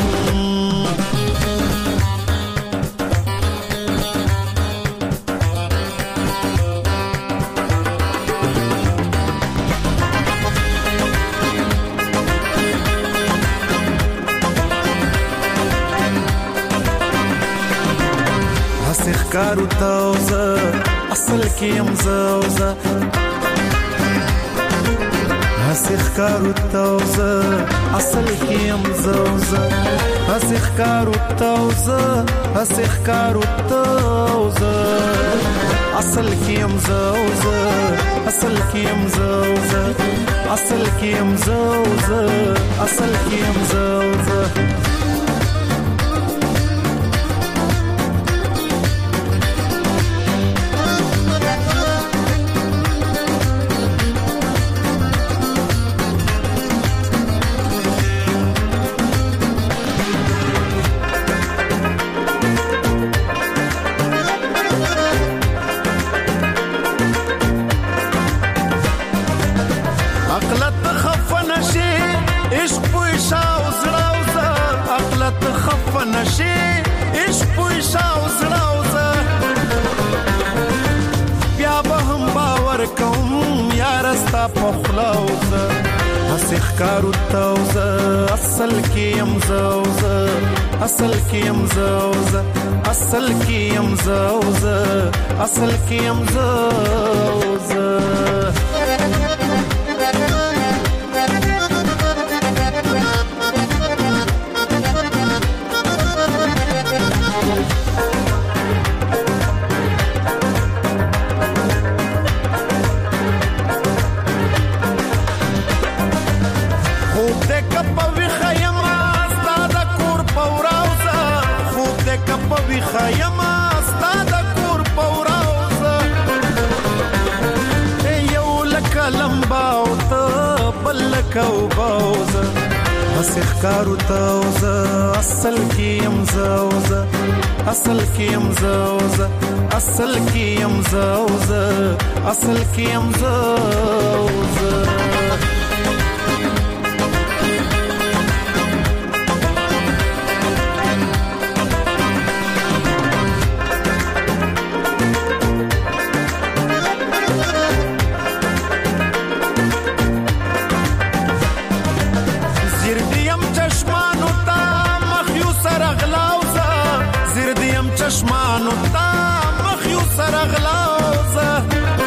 Speaker 10: کارو تاوزه اصل کې يم زوزه هسخ کارو تاوزه اصل کې يم زوزه هسخ کارو تاوزه هسخ کارو تاوزه اصل کې يم زوزه اصل کې يم زوزه اصل کې يم زوزه اصل کې يم زوزه کارو تاوزه اصل کې يم زوزه اصل کې يم زوزه اصل کې يم زوزه اصل کې يم زوزه خیمه ستا د کور پوراوزه یو لکه لمبا او ته بل لکه وباوزه مسخ کارو توزه اصل کې يم زوزه اصل کې يم زوزه اصل کې يم زوزه اصل کې يم زوزه چشمانو تا مخیو سرغلوزه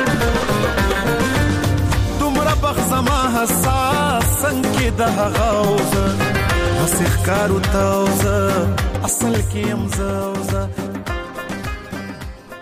Speaker 10: دومره بخزما حساس څنګه د غوزه مسخ کارو توزه اصل کې يم زوزه